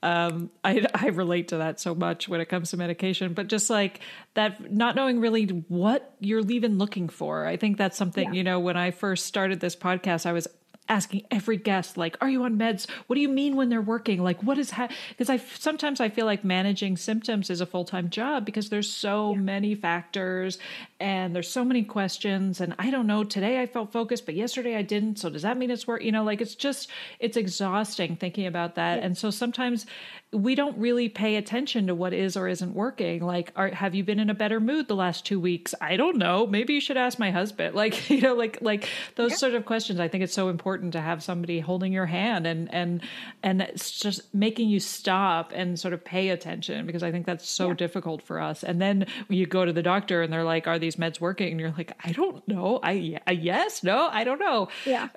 I relate to that so much when it comes to medication, but just like that, not knowing really what you're even looking for. I think that's something, when I first started this podcast, I was asking every guest, like, are you on meds? What do you mean when they're working? Like, what is because sometimes I feel like managing symptoms is a full-time job because there's so many factors and there's so many questions. And I don't know, today I felt focused, but yesterday I didn't. So does that mean it's work? Like it's exhausting thinking about that. And so sometimes we don't really pay attention to what is or isn't working. Like, have you been in a better mood the last 2 weeks? I don't know. Maybe you should ask my husband. Like, like those sort of questions. I think it's so important to have somebody holding your hand and it's just making you stop and sort of pay attention, because I think that's so difficult for us. And then you go to the doctor and they're like, are these meds working? And you're like, I don't know. Yes, no, I don't know. Yeah.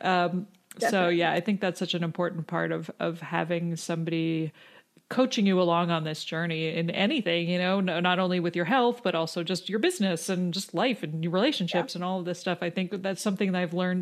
So yeah, I think that's such an important part of having somebody coaching you along on this journey in anything, not only with your health, but also just your business and just life and your relationships and all of this stuff. I think that's something that I've learned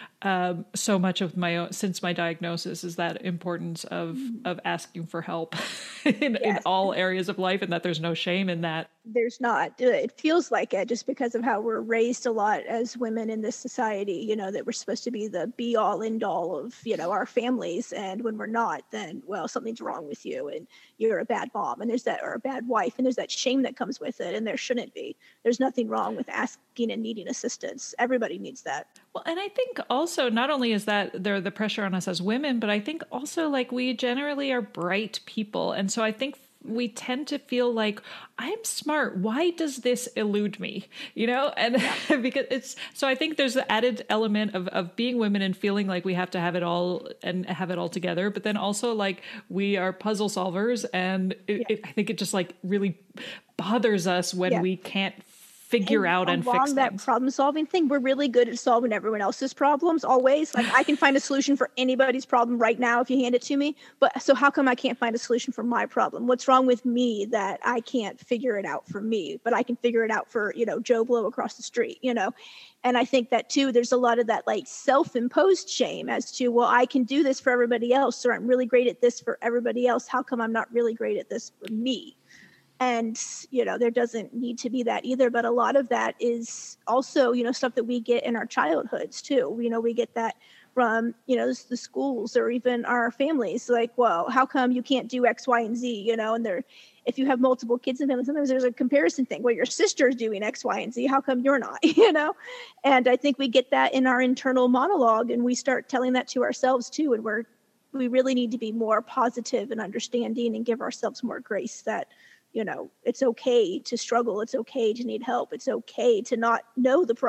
so much of since my diagnosis, is that importance of asking for help in all areas of life, and that there's no shame in that. There's not. It feels like it just because of how we're raised a lot as women in this society, that we're supposed to be the be all end all of, our families. And when we're not, then, well, something's wrong with you and you're a bad mom and or a bad wife. And there's that shame that comes with it. And there shouldn't be. There's nothing wrong with asking and needing assistance. Everybody needs that. Well, and I think also not only is that there the pressure on us as women, but I think also like we generally are bright people. And so I think we tend to feel like, I'm smart. Why does this elude me? And because so I think there's the added element of being women and feeling like we have to have it all and have it all together. But then also like we are puzzle solvers, and I think it just like really bothers us when we can't figure out and fix that things. Problem solving thing. We're really good at solving everyone else's problems always. Like I can find a solution for anybody's problem right now if you hand it to me. But so how come I can't find a solution for my problem? What's wrong with me that I can't figure it out for me, but I can figure it out for, Joe Blow across the street, And I think that too, there's a lot of that like self-imposed shame as to, well, I can do this for everybody else, or I'm really great at this for everybody else. How come I'm not really great at this for me? And, there doesn't need to be that either. But a lot of that is also, stuff that we get in our childhoods too. We get that from, the schools or even our families. Like, well, how come you can't do X, Y, and Z, and if you have multiple kids in family, sometimes there's a comparison thing. Well, your sister's doing X, Y, and Z. How come you're not, And I think we get that in our internal monologue, and we start telling that to ourselves too. And we really need to be more positive and understanding and give ourselves more grace that, it's okay to struggle. It's okay to need help. It's okay to not know the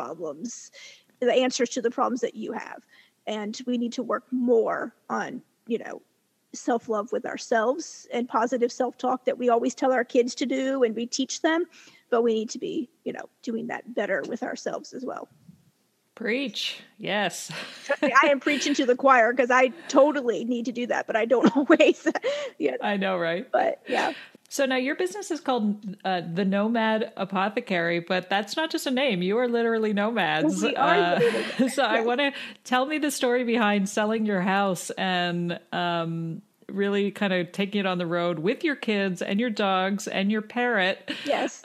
answers to the problems that you have. And we need to work more on, self-love with ourselves and positive self-talk that we always tell our kids to do and we teach them. But we need to be, doing that better with ourselves as well. Preach. Yes. I am preaching to the choir because I totally need to do that, but I don't always. I know, right? But yeah. So now your business is called the Nomad Apothecary, but that's not just a name. You are literally nomads. We are so I want to tell me the story behind selling your house and really kind of taking it on the road with your kids and your dogs and your parrot. Yes.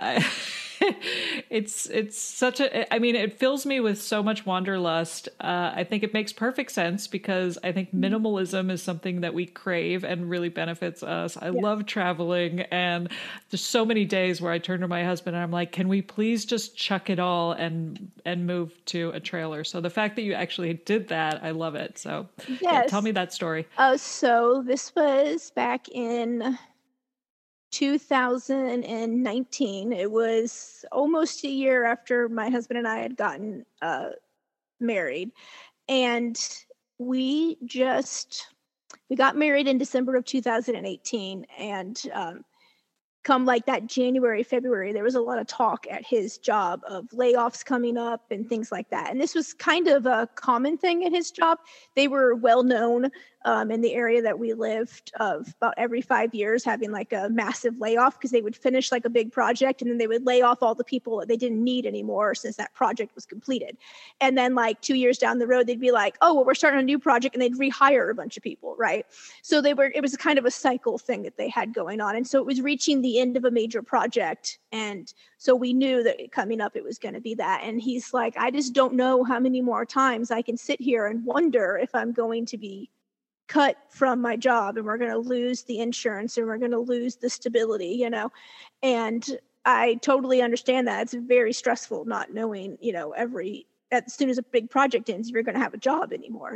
It's such it fills me with so much wanderlust. I think it makes perfect sense because I think minimalism is something that we crave and really benefits us. I love traveling, and there's so many days where I turn to my husband and I'm like, can we please just chuck it all and move to a trailer? So the fact that you actually did that, I love it. So tell me that story. So this was back in 2019. It was almost a year after my husband and I had gotten married, and we got married in December of 2018, and come like that January, February, there was a lot of talk at his job of layoffs coming up and things like that. And this was kind of a common thing at his job. They were well known in the area that we lived, of about every 5 years having like a massive layoff, because they would finish like a big project and then they would lay off all the people that they didn't need anymore since that project was completed. And then like 2 years down the road, they'd be like, oh, well, we're starting a new project, and they'd rehire a bunch of people, right? So it was kind of a cycle thing that they had going on. And so it was reaching the end of a major project. And so we knew that coming up, it was going to be that. And he's like, I just don't know how many more times I can sit here and wonder if I'm going to be cut from my job, and we're going to lose the insurance, and we're going to lose the stability, and I totally understand that. It's very stressful not knowing, as soon as a big project ends, you're going to have a job anymore,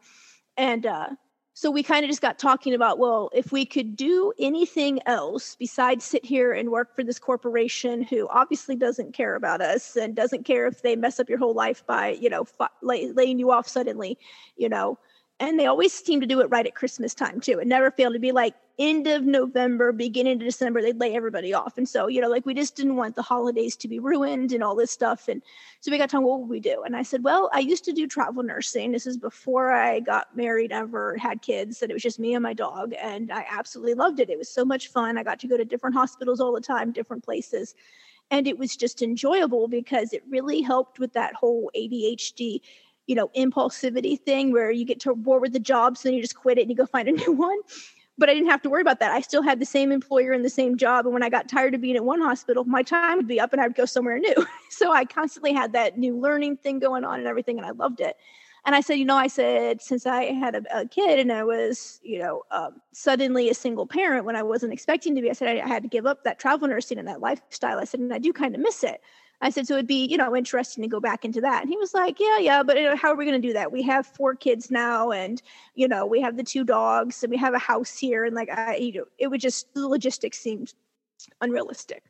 and so we kind of just got talking about, well, if we could do anything else besides sit here and work for this corporation who obviously doesn't care about us and doesn't care if they mess up your whole life by, laying you off suddenly, and they always seem to do it right at Christmas time too. It never failed to be like end of November, beginning of December, they'd lay everybody off. And so, we just didn't want the holidays to be ruined and all this stuff. And so we got talking, what would we do? And I said, well, I used to do travel nursing. This is before I got married, ever had kids, and it was just me and my dog. And I absolutely loved it. It was so much fun. I got to go to different hospitals all the time, different places. And it was just enjoyable because it really helped with that whole ADHD impulsivity thing where you get to bored with the job, so then you just quit it and you go find a new one. But I didn't have to worry about that. I still had the same employer and the same job. And when I got tired of being at one hospital, my time would be up and I would go somewhere new. So I constantly had that new learning thing going on and everything. And I loved it. And I said, since I had a kid and I was, suddenly a single parent when I wasn't expecting to be, I said, I had to give up that travel nursing and that lifestyle. I said, and I do kind of miss it. I said, so it'd be, interesting to go back into that. And he was like, yeah, but how are we going to do that? We have 4 kids now, and, we have the 2 dogs, and we have a house here. And it would just, the logistics seemed unrealistic.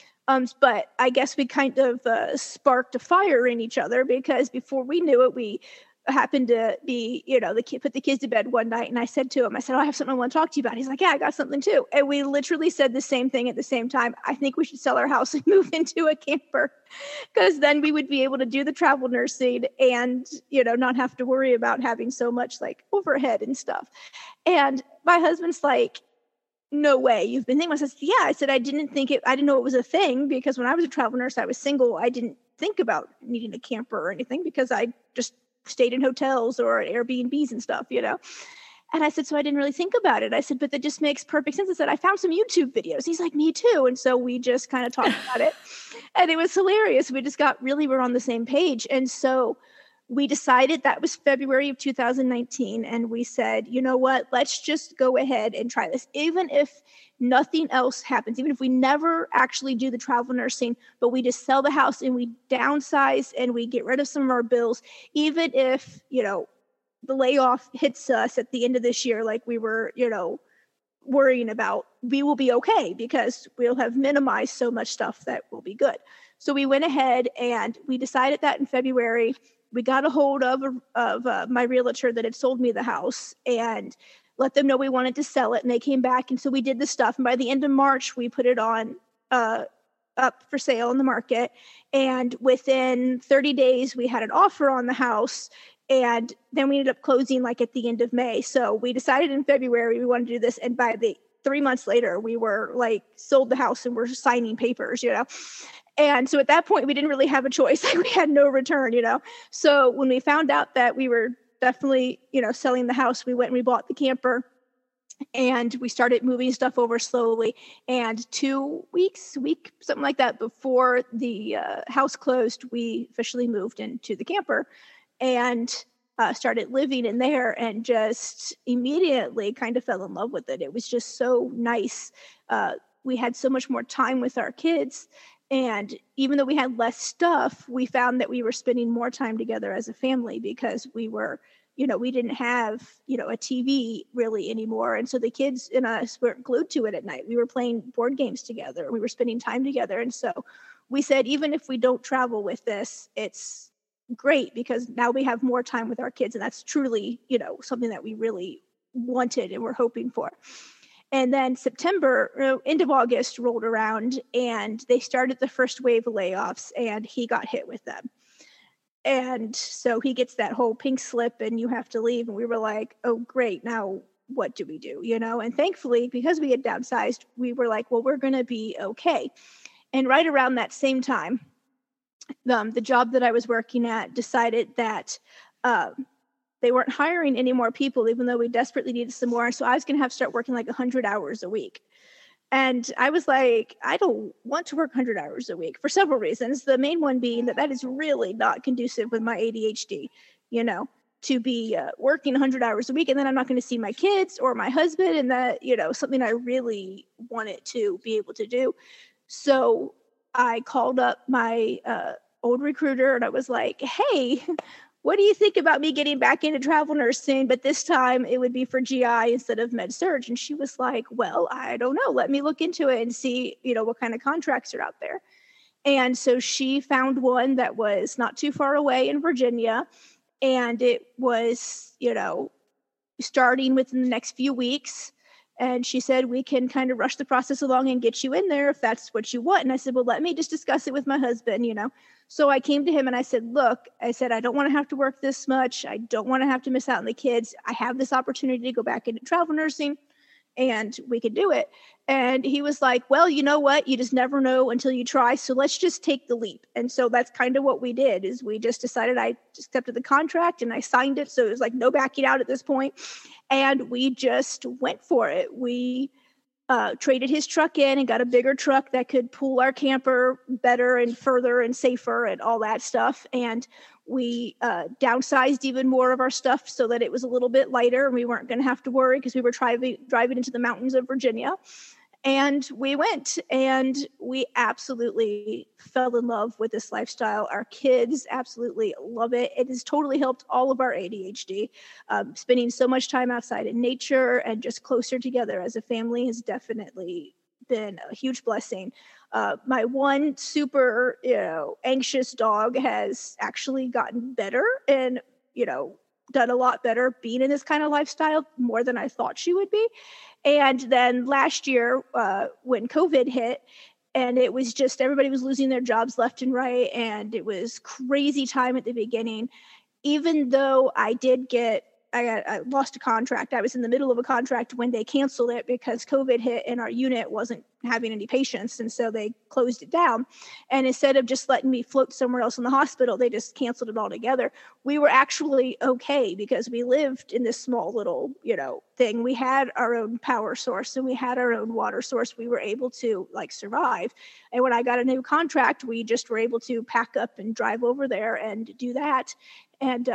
But I guess we kind of sparked a fire in each other, because before we knew it, we happened to be, put the kids to bed one night, and I said to him, I have something I want to talk to you about. He's like, yeah, I got something too. And we literally said the same thing at the same time. I think we should sell our house and move into a camper, because then we would be able to do the travel nursing and, not have to worry about having so much like overhead and stuff. And my husband's like, no way, you've been thinking. I said, yeah. I said, I didn't know it was a thing, because when I was a travel nurse, I was single. I didn't think about needing a camper or anything, because I just stayed in hotels or Airbnbs and stuff, And I said, so I didn't really think about it. I said, but that just makes perfect sense. I said, I found some YouTube videos. He's like, me too. And so we just kind of talked about it, and it was hilarious. We just we're on the same page. And so we decided, that was February of 2019. And we said, you know what, let's just go ahead and try this. Even if nothing else happens, even if we never actually do the travel nursing, but we just sell the house and we downsize and we get rid of some of our bills, even if, the layoff hits us at the end of this year, like we were, worrying about, we will be okay, because we'll have minimized so much stuff that will be good. So we went ahead and we decided that in February. We got a hold of my realtor that had sold me the house and let them know we wanted to sell it. And they came back. And so we did the stuff. And by the end of March, we put it on up for sale in the market. And within 30 days, we had an offer on the house. And then we ended up closing like at the end of May. So we decided in February we wanted to do this. And by 3 months later, we were like sold the house and we're signing papers, And so at that point, we didn't really have a choice. Like, we had no return, So when we found out that we were definitely, selling the house, we went and we bought the camper, and we started moving stuff over slowly. And 2 weeks, something like that, before the house closed, we officially moved into the camper and started living in there, and just immediately kind of fell in love with it. It was just so nice. We had so much more time with our kids. And even though we had less stuff, we found that we were spending more time together as a family, because we were, we didn't have, a TV really anymore. And so the kids and us were glued to it at night. We were playing board games together. We were spending time together. And so we said, even if we don't travel with this, it's great, because now we have more time with our kids. And that's truly, something that we really wanted and were hoping for. And then September, end of August rolled around, and they started the first wave of layoffs, and he got hit with them. And so he gets that whole pink slip and you have to leave. And we were like, oh, great. Now what do we do? And thankfully, because we had downsized, we were like, well, we're going to be okay. And right around that same time, the job that I was working at decided that they weren't hiring any more people, even though we desperately needed some more. So I was going to have to start working like 100 hours a week. And I was like, I don't want to work 100 hours a week for several reasons. The main one being that is really not conducive with my ADHD, to be working 100 hours a week. And then I'm not going to see my kids or my husband. And that, something I really wanted to be able to do. So I called up my old recruiter and I was like, hey, what do you think about me getting back into travel nursing? But this time it would be for GI instead of med surg. And she was like, well, I don't know. Let me look into it and see, what kind of contracts are out there. And so she found one that was not too far away in Virginia. And it was, starting within the next few weeks. And she said, we can kind of rush the process along and get you in there if that's what you want. And I said, well, let me just discuss it with my husband, So I came to him and I said, look, I don't want to have to work this much. I don't want to have to miss out on the kids. I have this opportunity to go back into travel nursing and we could do it. And he was like, well, you know what? You just never know until you try. So let's just take the leap. And so that's kind of what we did is we just decided I accepted the contract and I signed it. So it was like no backing out at this point. And we just went for it. We traded his truck in and got a bigger truck that could pull our camper better and further and safer and all that stuff. And we downsized even more of our stuff so that it was a little bit lighter and we weren't going to have to worry because we were driving into the mountains of Virginia. And we went and we absolutely fell in love with this lifestyle. Our kids absolutely love it. It has totally helped all of our ADHD. Spending so much time outside in nature and just closer together as a family has definitely been a huge blessing. My one super, anxious dog has actually gotten better and, done a lot better being in this kind of lifestyle more than I thought she would be. And then last year, when COVID hit, and it was just everybody was losing their jobs left and right, and it was crazy time at the beginning. Even though I lost a contract. I was in the middle of a contract when they canceled it because COVID hit and our unit wasn't having any patients. And so they closed it down. And instead of just letting me float somewhere else in the hospital, they just canceled it altogether. We were actually okay because we lived in this small little, thing. We had our own power source and we had our own water source. We were able to survive. And when I got a new contract, we just were able to pack up and drive over there and do that. And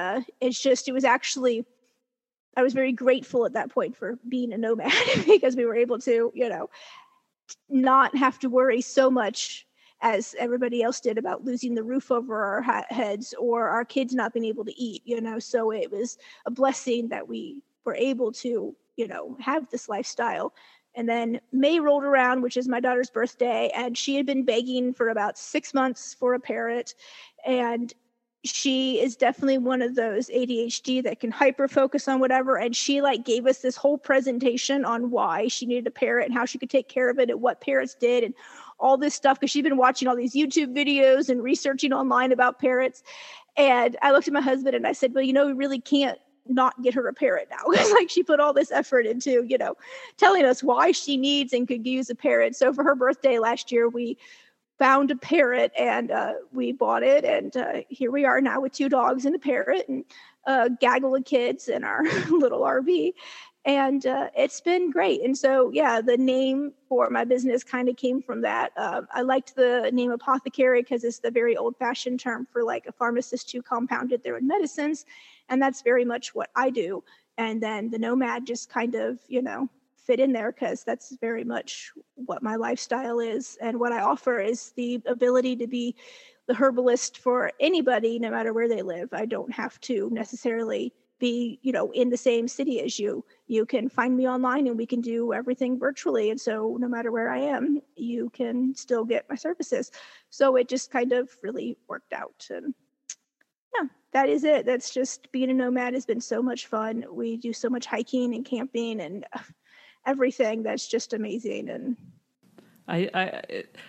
I was very grateful at that point for being a nomad because we were able to, not have to worry so much as everybody else did about losing the roof over our heads or our kids not being able to eat, So it was a blessing that we were able to, have this lifestyle. And then May rolled around, which is my daughter's birthday, and she had been begging for about 6 months for a parrot. And she is definitely one of those ADHD that can hyper focus on whatever. And she gave us this whole presentation on why she needed a parrot and how she could take care of it and what parrots did and all this stuff. Cause she'd been watching all these YouTube videos and researching online about parrots. And I looked at my husband and I said, well, we really can't not get her a parrot now. She put all this effort into, telling us why she needs and could use a parrot. So for her birthday last year, we found a parrot and we bought it. And here we are now with 2 dogs and a parrot and a gaggle of kids in our little RV. And it's been great. And so, the name for my business kind of came from that. I liked the name apothecary because it's the very old fashioned term for a pharmacist who compounded their own medicines. And that's very much what I do. And then the nomad just kind of, fit in there because that's very much what my lifestyle is. And what I offer is the ability to be the herbalist for anybody, no matter where they live. I don't have to necessarily be, in the same city as you. You can find me online and we can do everything virtually. And so no matter where I am, you can still get my services. So it just kind of really worked out. And that is it. That's just being a nomad has been so much fun. We do so much hiking and camping and everything that's just amazing. And I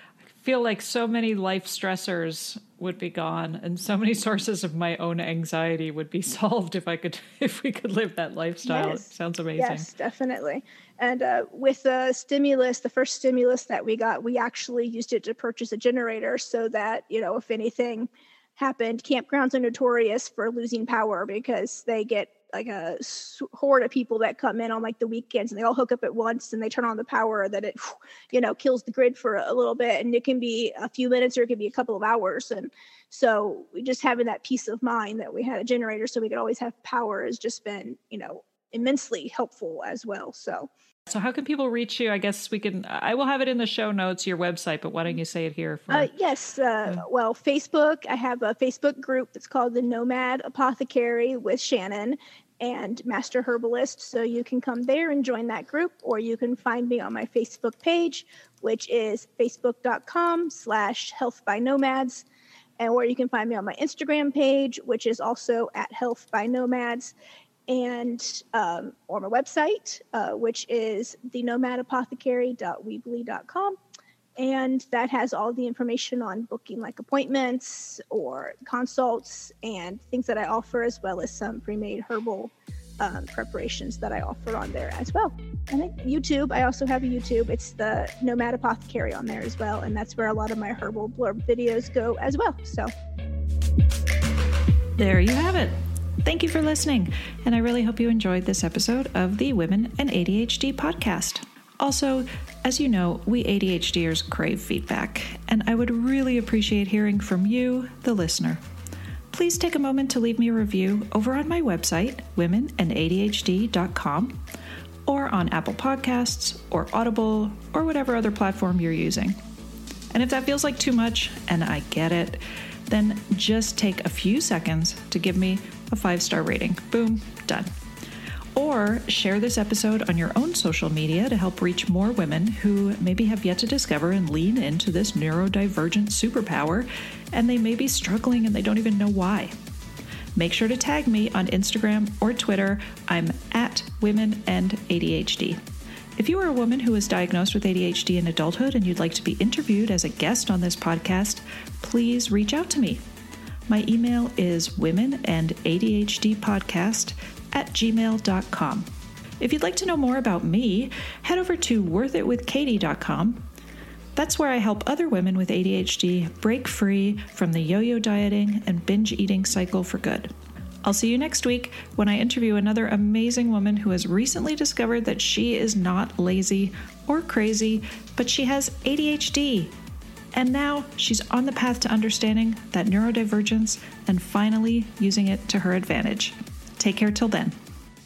feel like so many life stressors would be gone, and so many sources of my own anxiety would be solved if we could live that lifestyle. Yes. It sounds amazing. Yes, definitely. And with the first stimulus that we got, we actually used it to purchase a generator so that, if anything happened, campgrounds are notorious for losing power because they get like a horde of people that come in on like the weekends, and they all hook up at once and they turn on the power that it, kills the grid for a little bit. And it can be a few minutes or it can be a couple of hours. And so just having that peace of mind that we had a generator so we could always have power has just been, immensely helpful as well. So how can people reach you? I guess I will have it in the show notes, your website, but why don't you say it here? Yes. Well, Facebook, I have a Facebook group that's called the Nomad Apothecary with Shannon and Master Herbalist. So you can come there and join that group, or you can find me on my Facebook page, which is facebook.com/healthbynomads. Or you can find me on my Instagram page, which is also @healthbynomads. And or my website, which is thenomadapothecary.weebly.com. And that has all the information on booking like appointments or consults and things that I offer, as well as some pre-made herbal preparations that I offer on there as well. And then YouTube, I also have a YouTube. It's the Nomad Apothecary on there as well. And that's where a lot of my herbal blurb videos go as well. So there you have it. Thank you for listening, and I really hope you enjoyed this episode of the Women and ADHD podcast. Also, as you know, we ADHDers crave feedback, and I would really appreciate hearing from you, the listener. Please take a moment to leave me a review over on my website, womenandadhd.com, or on Apple Podcasts, or Audible, or whatever other platform you're using. And if that feels like too much, and I get it, then just take a few seconds to give me a 5-star rating. Boom, done. Or share this episode on your own social media to help reach more women who maybe have yet to discover and lean into this neurodivergent superpower, and they may be struggling and they don't even know why. Make sure to tag me on Instagram or Twitter. I'm @WomenAndADHD. If you are a woman who was diagnosed with ADHD in adulthood and you'd like to be interviewed as a guest on this podcast, please reach out to me. My email is womenandadhdpodcast@gmail.com. If you'd like to know more about me, head over to worthitwithkatie.com. That's where I help other women with ADHD break free from the yo-yo dieting and binge eating cycle for good. I'll see you next week when I interview another amazing woman who has recently discovered that she is not lazy or crazy, but she has ADHD. And now she's on the path to understanding that neurodivergence and finally using it to her advantage. Take care till then.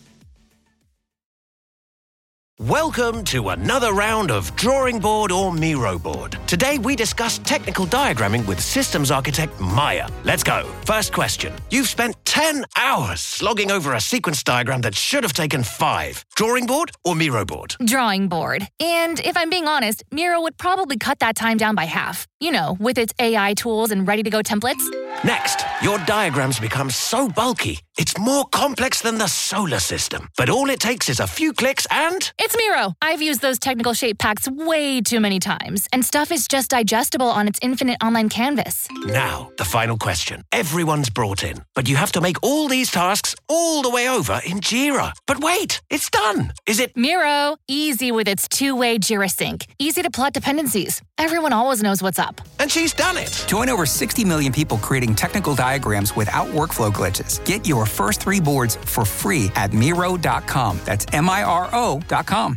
Welcome to another round of Drawing Board or Miro Board. Today we discuss technical diagramming with systems architect Maya. Let's go. First question. You've spent 10 hours slogging over a sequence diagram that should have taken 5. Drawing board or Miro board? Drawing board. And if I'm being honest, Miro would probably cut that time down by half. You know, with its AI tools and ready-to-go templates. Next, your diagrams become so bulky, it's more complex than the solar system. But all it takes is a few clicks and... It's Miro. I've used those technical shape packs way too many times, and stuff is just digestible on its infinite online canvas. Now, the final question. Everyone's brought in, but you have to make all these tasks all the way over in Jira. But wait, it's done. Is it... Miro. Easy with its two-way Jira sync. Easy to plot dependencies. Everyone always knows what's up. And she's done it. Join over 60 million people creating technical diagrams without workflow glitches. Get your first 3 boards for free at Miro.com. That's Miro.com.